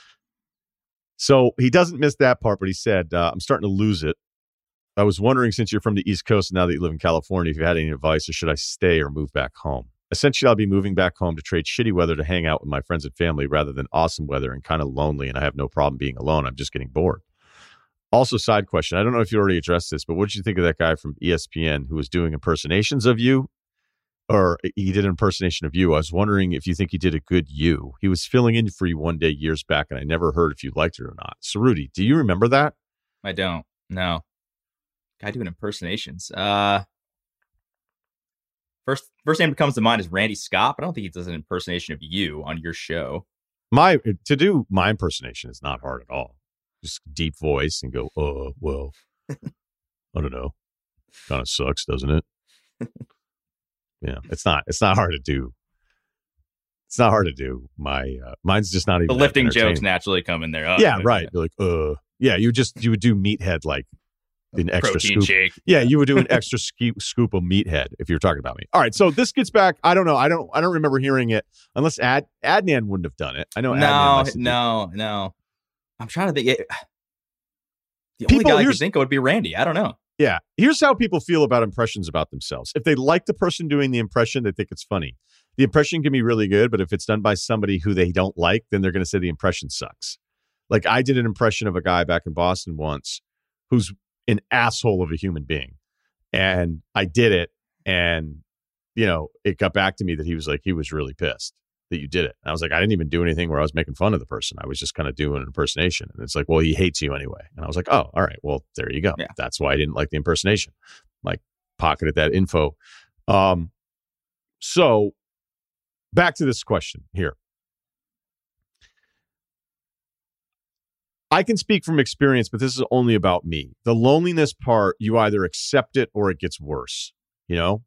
So he doesn't miss that part, but he said, uh, I'm starting to lose it. I was wondering, since you're from the East Coast and now that you live in California, if you had any advice, or should I stay or move back home? Essentially, I'll be moving back home to trade shitty weather to hang out with my friends and family rather than awesome weather, and kind of lonely, and I have no problem being alone. I'm just getting bored. Also, side question. I don't know if you already addressed this, but what did you think of that guy from E S P N who was doing impersonations of you? Or he did an impersonation of you. I was wondering if you think he did a good you. He was filling in for you one day years back, and I never heard if you liked it or not. So, Rudy, do you remember that?
I don't. No. Guy doing impersonations. Uh, first, first name that comes to mind is Randy Scott, but I don't think he does an impersonation of you on your show.
My to do my impersonation is not hard at all. Just deep voice and go, oh, well, I don't know. Kind of sucks, doesn't it? Yeah, it's not. It's not hard to do. It's not hard to do. My uh, mine's just not even
The
that
lifting
entertaining.
jokes naturally come in there. Oh,
Yeah, right. You're like, uh, yeah. You just you would do meathead like an extra
Protein
scoop.
shake.
Yeah, you would do an extra scoop scoop of meathead if you're talking about me. All right, so this gets back. I don't know. I don't. I don't remember hearing it unless Ad Adnan wouldn't have done it. I know.
No,
Adnan must have
no, no. I'm trying to think. It, the
People,
only guy I could
here's-
think of would be Randy. I don't know.
Yeah. Here's how people feel about impressions about themselves. If they like the person doing the impression, they think it's funny. The impression can be really good, but if it's done by somebody who they don't like, then they're going to say the impression sucks. Like, I did an impression of a guy back in Boston once who's an asshole of a human being. And I did it. And, you know, it got back to me that he was like, he was really pissed that you did it. And I was like, I didn't even do anything where I was making fun of the person. I was just kind of doing an impersonation. And it's like, well, he hates you anyway. And I was like, oh, all right, well, there you go.
Yeah.
That's why I didn't like the impersonation. Like, pocketed that info. Um, so back to this question here. I can speak from experience, but this is only about me. The loneliness part, you either accept it or it gets worse. You know,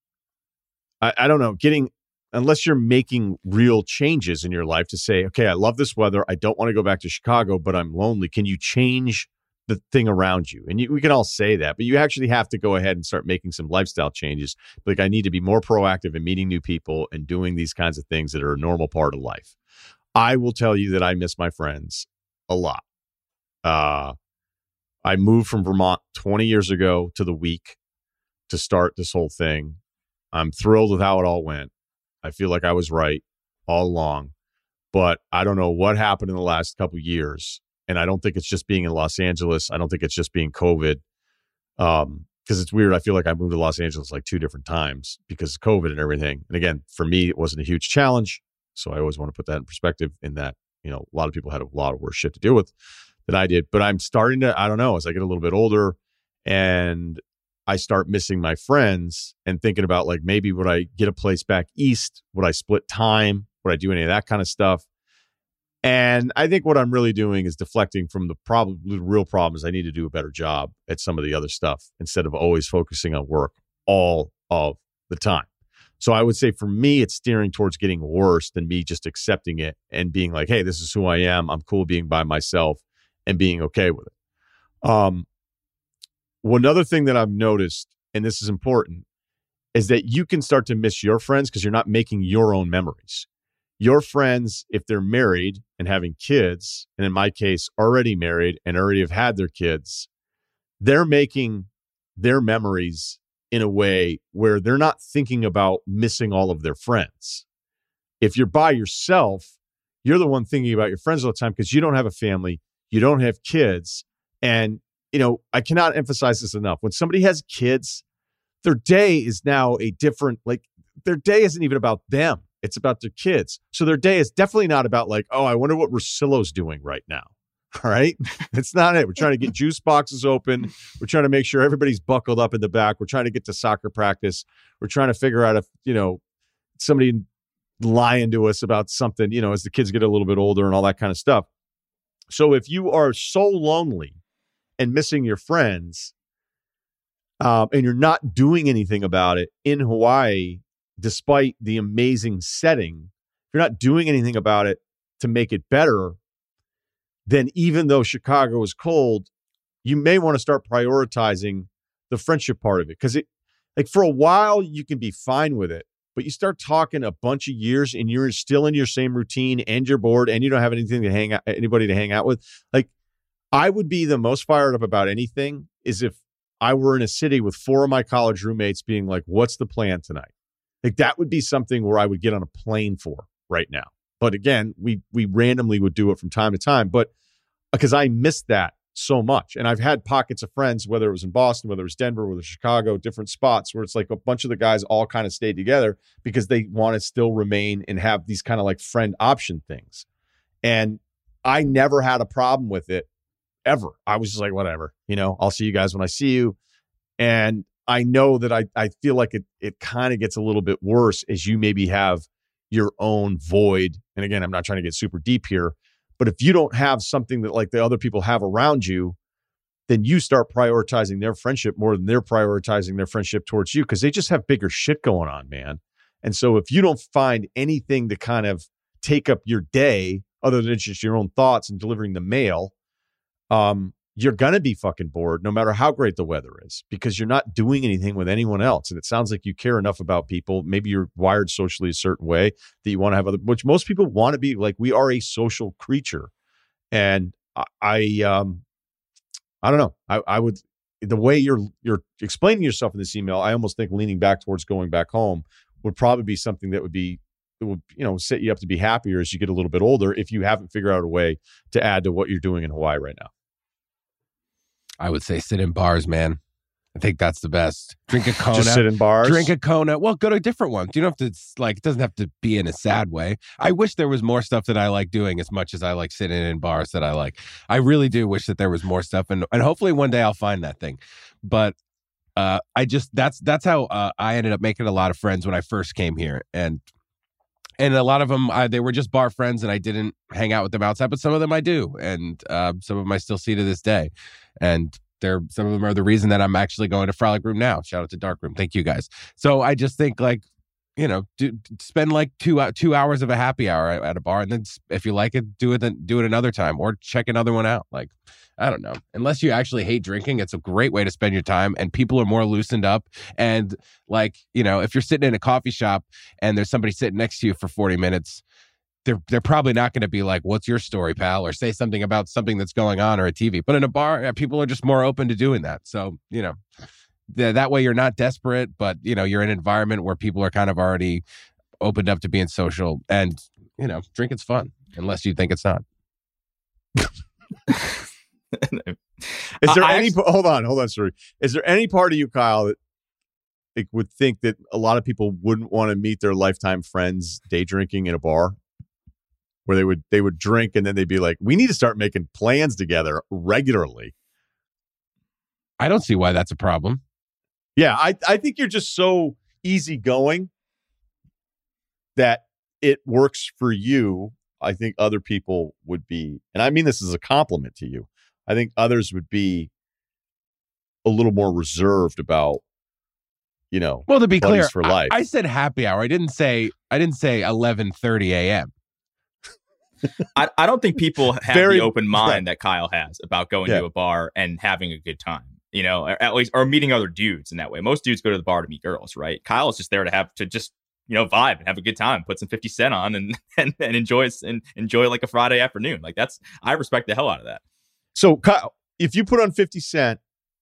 I, I don't know, getting, unless you're making real changes in your life to say, okay, I love this weather. I don't want to go back to Chicago, but I'm lonely. Can you change the thing around you? And you, we can all say that, but you actually have to go ahead and start making some lifestyle changes. Like, I need to be more proactive in meeting new people and doing these kinds of things that are a normal part of life. I will tell you that I miss my friends a lot. Uh, I moved from Vermont twenty years ago to the week to start this whole thing. I'm thrilled with how it all went. I feel like I was right all along, but I don't know what happened in the last couple of years. And I don't think it's just being in Los Angeles. I don't think it's just being COVID. Um, because it's weird. I feel like I moved to Los Angeles like two different times because of COVID and everything. And again, for me, it wasn't a huge challenge. So I always want to put that in perspective, in that, you know, a lot of people had a lot of worse shit to deal with than I did. But I'm starting to, I don't know, as I get a little bit older and I start missing my friends and thinking about, like, maybe would I get a place back east? Would I split time? Would I do any of that kind of stuff? And I think what I'm really doing is deflecting from the problem. The real problem is I need to do a better job at some of the other stuff instead of always focusing on work all of the time. So I would say for me, it's steering towards getting worse than me just accepting it and being like, hey, this is who I am. I'm cool being by myself and being okay with it. Um, one other thing that I've noticed, and this is important, is that you can start to miss your friends because you're not making your own memories. Your friends, if they're married and having kids, and in my case, already married and already have had their kids, they're making their memories in a way where they're not thinking about missing all of their friends. If you're by yourself, You're the one thinking about your friends all the time because you don't have a family, you don't have kids. And, you know, I cannot emphasize this enough. When somebody has kids, their day is now a different, like, their day isn't even about them. It's about their kids. So their day is definitely not about like, oh, I wonder what Russillo's doing right now. All right. It's not it. We're trying to get juice boxes open. We're trying to make sure everybody's buckled up in the back. We're trying to get to soccer practice. We're trying to figure out if, you know, somebody lying to us about something, you know, as the kids get a little bit older and all that kind of stuff. So if you are so lonely and missing your friends, um, and you're not doing anything about it in Hawaii, despite the amazing setting, if you're not doing anything about it to make it better, then even though Chicago is cold, you may want to start prioritizing the friendship part of it. Because it, like for a while, you can be fine with it, but you start talking a bunch of years and you're still in your same routine and you're bored and you don't have anything to hang out, anybody to hang out with. Like, I would be the most fired up about anything is if I were in a city with four of my college roommates being like, what's the plan tonight? Like, that would be something where I would get on a plane for right now. But again, we we randomly would do it from time to time, but because I missed that so much. And I've had pockets of friends, whether it was in Boston, whether it was Denver, whether it was Chicago, different spots where it's like a bunch of the guys all kind of stayed together because they want to still remain and have these kind of like friend option things. And I never had a problem with it ever. I was just like, whatever, you know, I'll see you guys when I see you. And I know that I, I feel like it, it kind of gets a little bit worse as you maybe have your own void. And again, I'm not trying to get super deep here, but if you don't have something that like the other people have around you, then you start prioritizing their friendship more than they're prioritizing their friendship towards you because they just have bigger shit going on, man. And so if you don't find anything to kind of take up your day other than just your own thoughts and delivering the mail, um, you're going to be fucking bored no matter how great the weather is because you're not doing anything with anyone else. And it sounds like you care enough about people. Maybe you're wired socially a certain way that you want to have other, which most people want to be. Like, we are a social creature. And I, I um, I don't know. I, I would, the way you're, you're explaining yourself in this email, I almost think leaning back towards going back home would probably be something that would be, it would, you know, set you up to be happier as you get a little bit older if you haven't figured out a way to add to what you're doing in Hawaii right now.
I would say sit in bars, man. I think that's the best. Drink a Kona.
Just sit in bars?
Drink a Kona. Well, go to different ones. You don't have to, like, it doesn't have to be in a sad way. I wish there was more stuff that I like doing as much as I like sitting in bars that I like. I really do wish that there was more stuff. And, and hopefully one day I'll find that thing. But uh, I just, that's, that's how uh, I ended up making a lot of friends when I first came here. And And a lot of them, I, they were just bar friends, and I didn't hang out with them outside. But some of them I do, and uh, some of them I still see to this day. And they're some of them are the reason that I'm actually going to Frolic Room now. Shout out to Dark Room, thank you guys. So I just think, like, you know, do, spend like two uh, two hours of a happy hour at, at a bar, and then if you like it, do it then do it another time, or check another one out. Like, I don't know. Unless you actually hate drinking, it's a great way to spend your time, and people are more loosened up. And like, you know, if you're sitting in a coffee shop and there's somebody sitting next to you for forty minutes, they're they're probably not going to be like, "What's your story, pal?" or say something about something that's going on or a T V. But in a bar, people are just more open to doing that. So, you know, th- that way you're not desperate, but you know, you're in an environment where people are kind of already opened up to being social, and you know, drinking's fun unless you think it's not.
Is there
I,
any?
I,
hold on, hold on, sorry. Is there any part of you, Kyle, that like, would think that a lot of people wouldn't want to meet their lifetime friends day drinking in a bar, where they would they would drink and then they'd be like, "We need to start making plans together regularly."
I don't see why that's a problem.
Yeah, I I think you're just so easygoing that it works for you. I think other people would be, and I mean this as a compliment to you, I think others would be a little more reserved about, you know,
well, to be clear,
for life.
I, I said happy hour. I didn't say I didn't say eleven thirty a.m.
I, I don't think people have
Very,
the open mind
right.
that Kyle has about going
Yeah.
to a bar and having a good time, you know, or at least, or meeting other dudes in that way. Most dudes go to the bar to meet girls, right? Kyle is just there to have to just, you know, vibe and have a good time, put some fifty cent on and, and, and enjoy, and enjoy like a Friday afternoon. Like that's, I respect the hell out of that.
So, Kyle, if you put on fifty cent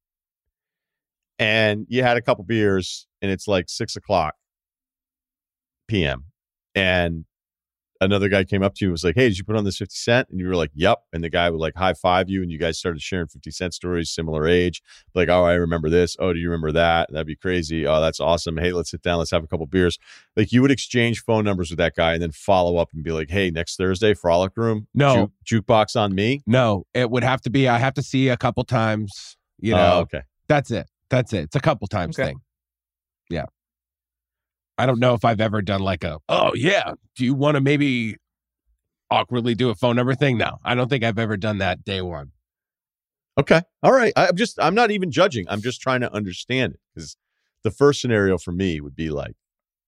and you had a couple beers and it's like six o'clock p m and another guy came up to you and was like, hey, did you put on this fifty cent? And you were like, yep. And the guy would like high five you and you guys started sharing fifty cent stories, similar age. Like, oh, I remember this. Oh, do you remember that? That'd be crazy. Oh, that's awesome. Hey, let's sit down. Let's have a couple beers. Like you would exchange phone numbers with that guy and then follow up and be like, hey, next Thursday, Frolic Room.
No.
Juke, jukebox on me.
No, it would have to be, I have to see a couple times, you know.
Oh, okay.
That's it. That's it. It's a couple times
Okay.
thing. Yeah. I don't know if I've ever done like a, oh, yeah, do you want to maybe awkwardly do a phone number thing? No, I don't think I've ever done that day one.
Okay. All right. I'm just, I'm not even judging. I'm just trying to understand it because the first scenario for me would be like,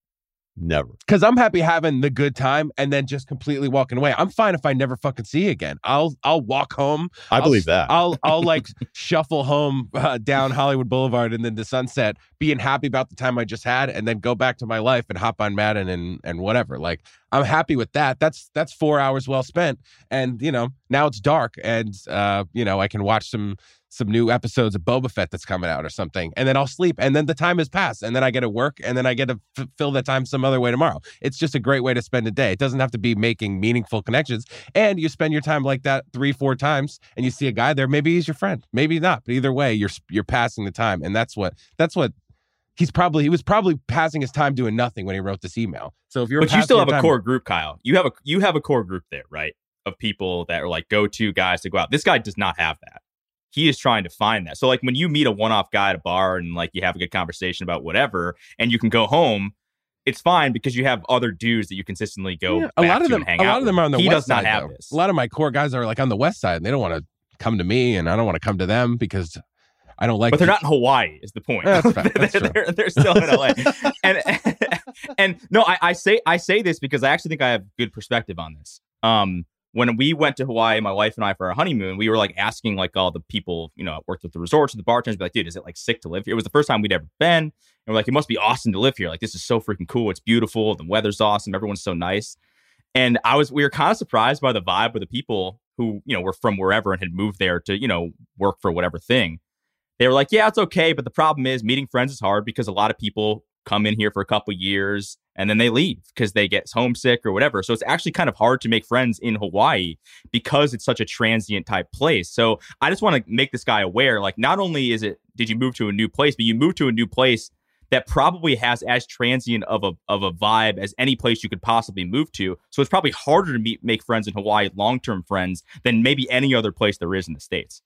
never.
Because I'm happy having the good time and then just completely walking away. I'm fine if I never fucking see you again. I'll I'll walk home.
I
I'll,
believe that.
I'll I'll like shuffle home uh, down Hollywood Boulevard and then to Sunset, being happy about the time I just had, and then go back to my life and hop on Madden and and whatever. Like I'm happy with that. That's that's four hours well spent. And you know now it's dark and uh you know I can watch some. some new episodes of Boba Fett that's coming out or something. And then I'll sleep. And then the time has passed. And then I get to work. And then I get to f- fill that time some other way tomorrow. It's just a great way to spend a day. It doesn't have to be making meaningful connections. And you spend your time like that three, four times and you see a guy there. Maybe he's your friend. Maybe not. But either way, you're you're passing the time. And that's what, that's what he's probably, he was probably passing his time doing nothing when he wrote this email. So if you're,
but you still have a
time,
core group, Kyle. You have a, you have a core group there, right? Of people that are like go-to guys to go out. This guy does not have that. He is trying to find that. So like when you meet a one-off guy at a bar and like you have a good conversation about whatever and you can go home, it's fine because you have other dudes that you consistently go
yeah,
back
a lot of
to
them,
and hang
a
out
lot of them are on the
he
west
does not
side,
have
though.
this.
A lot of my core guys are like on the west side and they don't want to come to me and I don't want to come to them because I don't like
But they're
to...
not in Hawaii is the point.
Yeah, that's fair. That's
they're, they're, they're still in L A. and, and and no, I, I say I say this because I actually think I have good perspective on this. Um When we went to Hawaii, my wife and I, for our honeymoon, we were like asking like all the people, you know, worked with the resorts and the bartenders, be like, dude, is it like sick to live here? It was the first time we'd ever been. And we're like, it must be awesome to live here. Like, this is so freaking cool. It's beautiful. The weather's awesome. Everyone's so nice. And I was, we were kind of surprised by the vibe of the people who, you know, were from wherever and had moved there to, you know, work for whatever thing. They were like, yeah, it's okay. But the problem is meeting friends is hard because a lot of people come in here for a couple years and then they leave because they get homesick or whatever. So it's actually kind of hard to make friends in Hawaii because it's such a transient type place. So I just want to make this guy aware, like, not only is it, did you move to a new place, but you moved to a new place that probably has as transient of a of a vibe as any place you could possibly move to. So it's probably harder to meet, make friends in Hawaii, long-term friends, than maybe any other place there is in the States.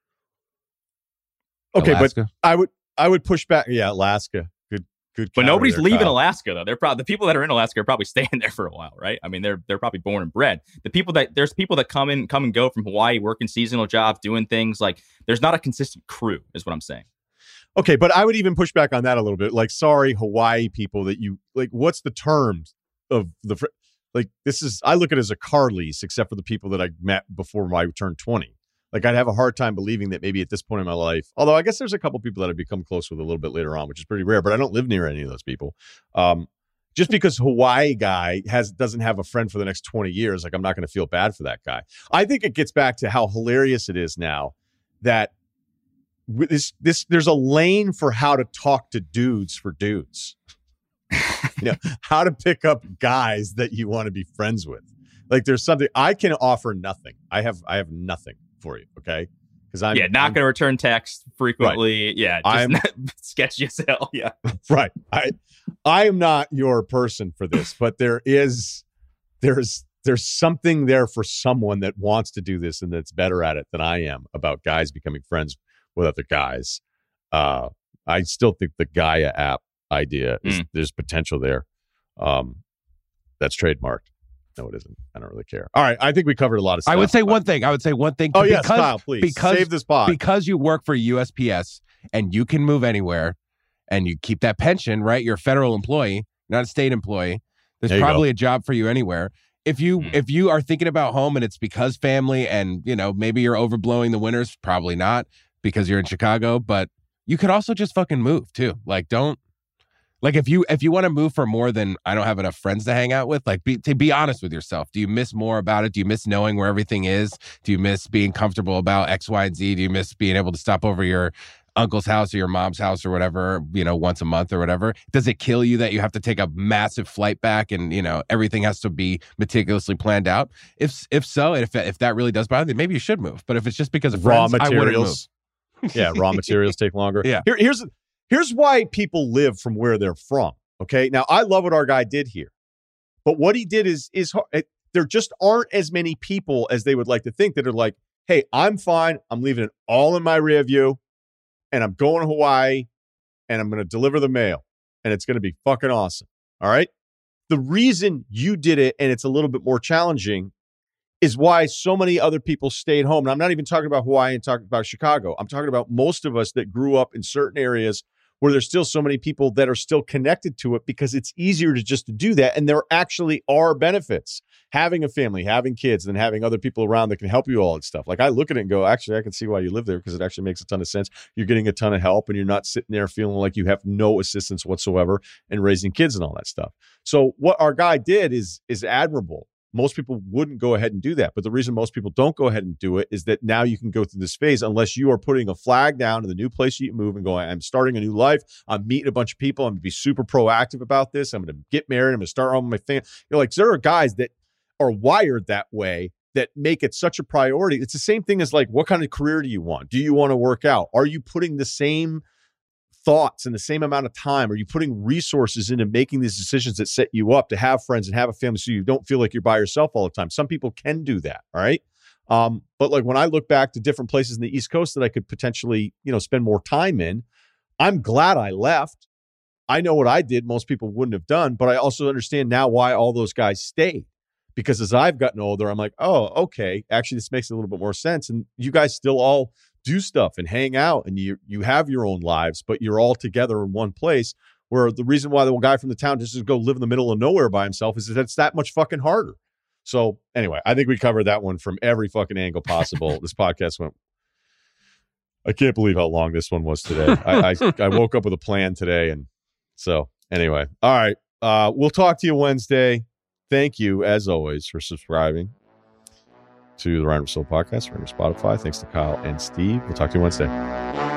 Okay,
Alaska.
but I would I would push back. Yeah, Alaska. Good, good.
But
counter
nobody's
there,
leaving
Kyle.
Alaska though. They're probably the people that are in Alaska are probably staying there for a while, right? I mean, they're they're probably born and bred. The people that there's people that come in, come and go from Hawaii, working seasonal jobs, doing things like there's not a consistent crew, is what I'm saying.
Okay, but I would even push back on that a little bit. Like, sorry, Hawaii people that you like. What's the terms of the fr- like? This is I look at it as a car lease, except for the people that I met before I turned twenty. Like, I'd have a hard time believing that maybe at this point in my life, although I guess there's a couple people that I've become close with a little bit later on, which is pretty rare, but I don't live near any of those people. Um, just because Hawaii guy has doesn't have a friend for the next twenty years, like, I'm not going to feel bad for that guy. I think it gets back to how hilarious it is now that this, this there's a lane for how to talk to dudes for dudes. You know, how to pick up guys that you want to be friends with. Like, there's something I can offer nothing. I have I have nothing for you, okay? Because I'm
yeah, not
I'm,
going to return text frequently. Right. Yeah, just
I'm
not, sketchy as hell. Yeah,
right. I I am not your person for this, but there is there's there's something there for someone that wants to do this and that's better at it than I am about guys becoming friends with other guys. Uh, I still think the Gaia app idea is mm. there's potential there. Um, that's trademarked. No, it isn't. I don't really care. All right. I think we covered a lot of stuff.
I would say one thing. I would say one thing.
Oh,
because,
yes, Kyle, please.
Because,
Save this pod.
Because you work for U S P S and you can move anywhere and you keep that pension, right? You're a federal employee, not a state employee. There's there probably go. a job for you anywhere. If you mm. if you are thinking about home and it's because family and, you know, maybe you're overblowing the winters, probably not because you're in Chicago, but you could also just fucking move too. Like, don't. Like, if you if you want to move for more than I don't have enough friends to hang out with, like, be, to be honest with yourself. Do you miss more about it? Do you miss knowing where everything is? Do you miss being comfortable about X, Y, and Z? Do you miss being able to stop over your uncle's house or your mom's house or whatever, you know, once a month or whatever? Does it kill you that you have to take a massive flight back and, you know, everything has to be meticulously planned out? If if so, and if if that really does bother you, maybe you should move. But if it's just because of
raw
friends,
materials, yeah, raw materials take longer.
Yeah.
Here, here's here's why people live from where they're from. Okay, now I love what our guy did here, but what he did is is hard. There just aren't as many people as they would like to think that are like, hey, I'm fine. I'm leaving it all in my rear view and I'm going to Hawaii and I'm going to deliver the mail and it's going to be fucking awesome. All right. The reason you did it and it's a little bit more challenging is why so many other people stayed home. And I'm not even talking about Hawaii and talking about Chicago. I'm talking about most of us that grew up in certain areas where there's still so many people that are still connected to it because it's easier to just to do that. And there actually are benefits. Having a family, having kids, and having other people around that can help you all that stuff. Like I look at it and go, actually, I can see why you live there because it actually makes a ton of sense. You're getting a ton of help and you're not sitting there feeling like you have no assistance whatsoever in raising kids and all that stuff. So what our guy did is is admirable. Most people wouldn't go ahead and do that. But the reason most people don't go ahead and do it is that now you can go through this phase unless you are putting a flag down in the new place you move and going, I'm starting a new life. I'm meeting a bunch of people. I'm going to be super proactive about this. I'm going to get married. I'm going to start home with my family. You're like, there are guys that are wired that way that make it such a priority. It's the same thing as like, what kind of career do you want? Do you want to work out? Are you putting the same thoughts and the same amount of time? Are you putting resources into making these decisions that set you up to have friends and have a family so you don't feel like you're by yourself all the time? Some people can do that, all right? Um, but like when I look back to different places in the East Coast that I could potentially, you know, spend more time in, I'm glad I left. I know what I did most people wouldn't have done, but I also understand now why all those guys stayed. Because as I've gotten older, I'm like, oh, okay, actually this makes a little bit more sense. And you guys still all do stuff and hang out and you you have your own lives, but you're all together in one place, where the reason why the guy from the town just to go live in the middle of nowhere by himself is that it's that much fucking harder. So anyway, I think we covered that one from every fucking angle possible. This podcast went, I can't believe how long this one was today. I, I I woke up with a plan today. And so anyway, all right. Uh, we'll talk to you Wednesday. Thank you, as always, for subscribing to the Ryan Russillo podcast, Ryan Spotify. Thanks to Kyle and Steve. We'll talk to you Wednesday.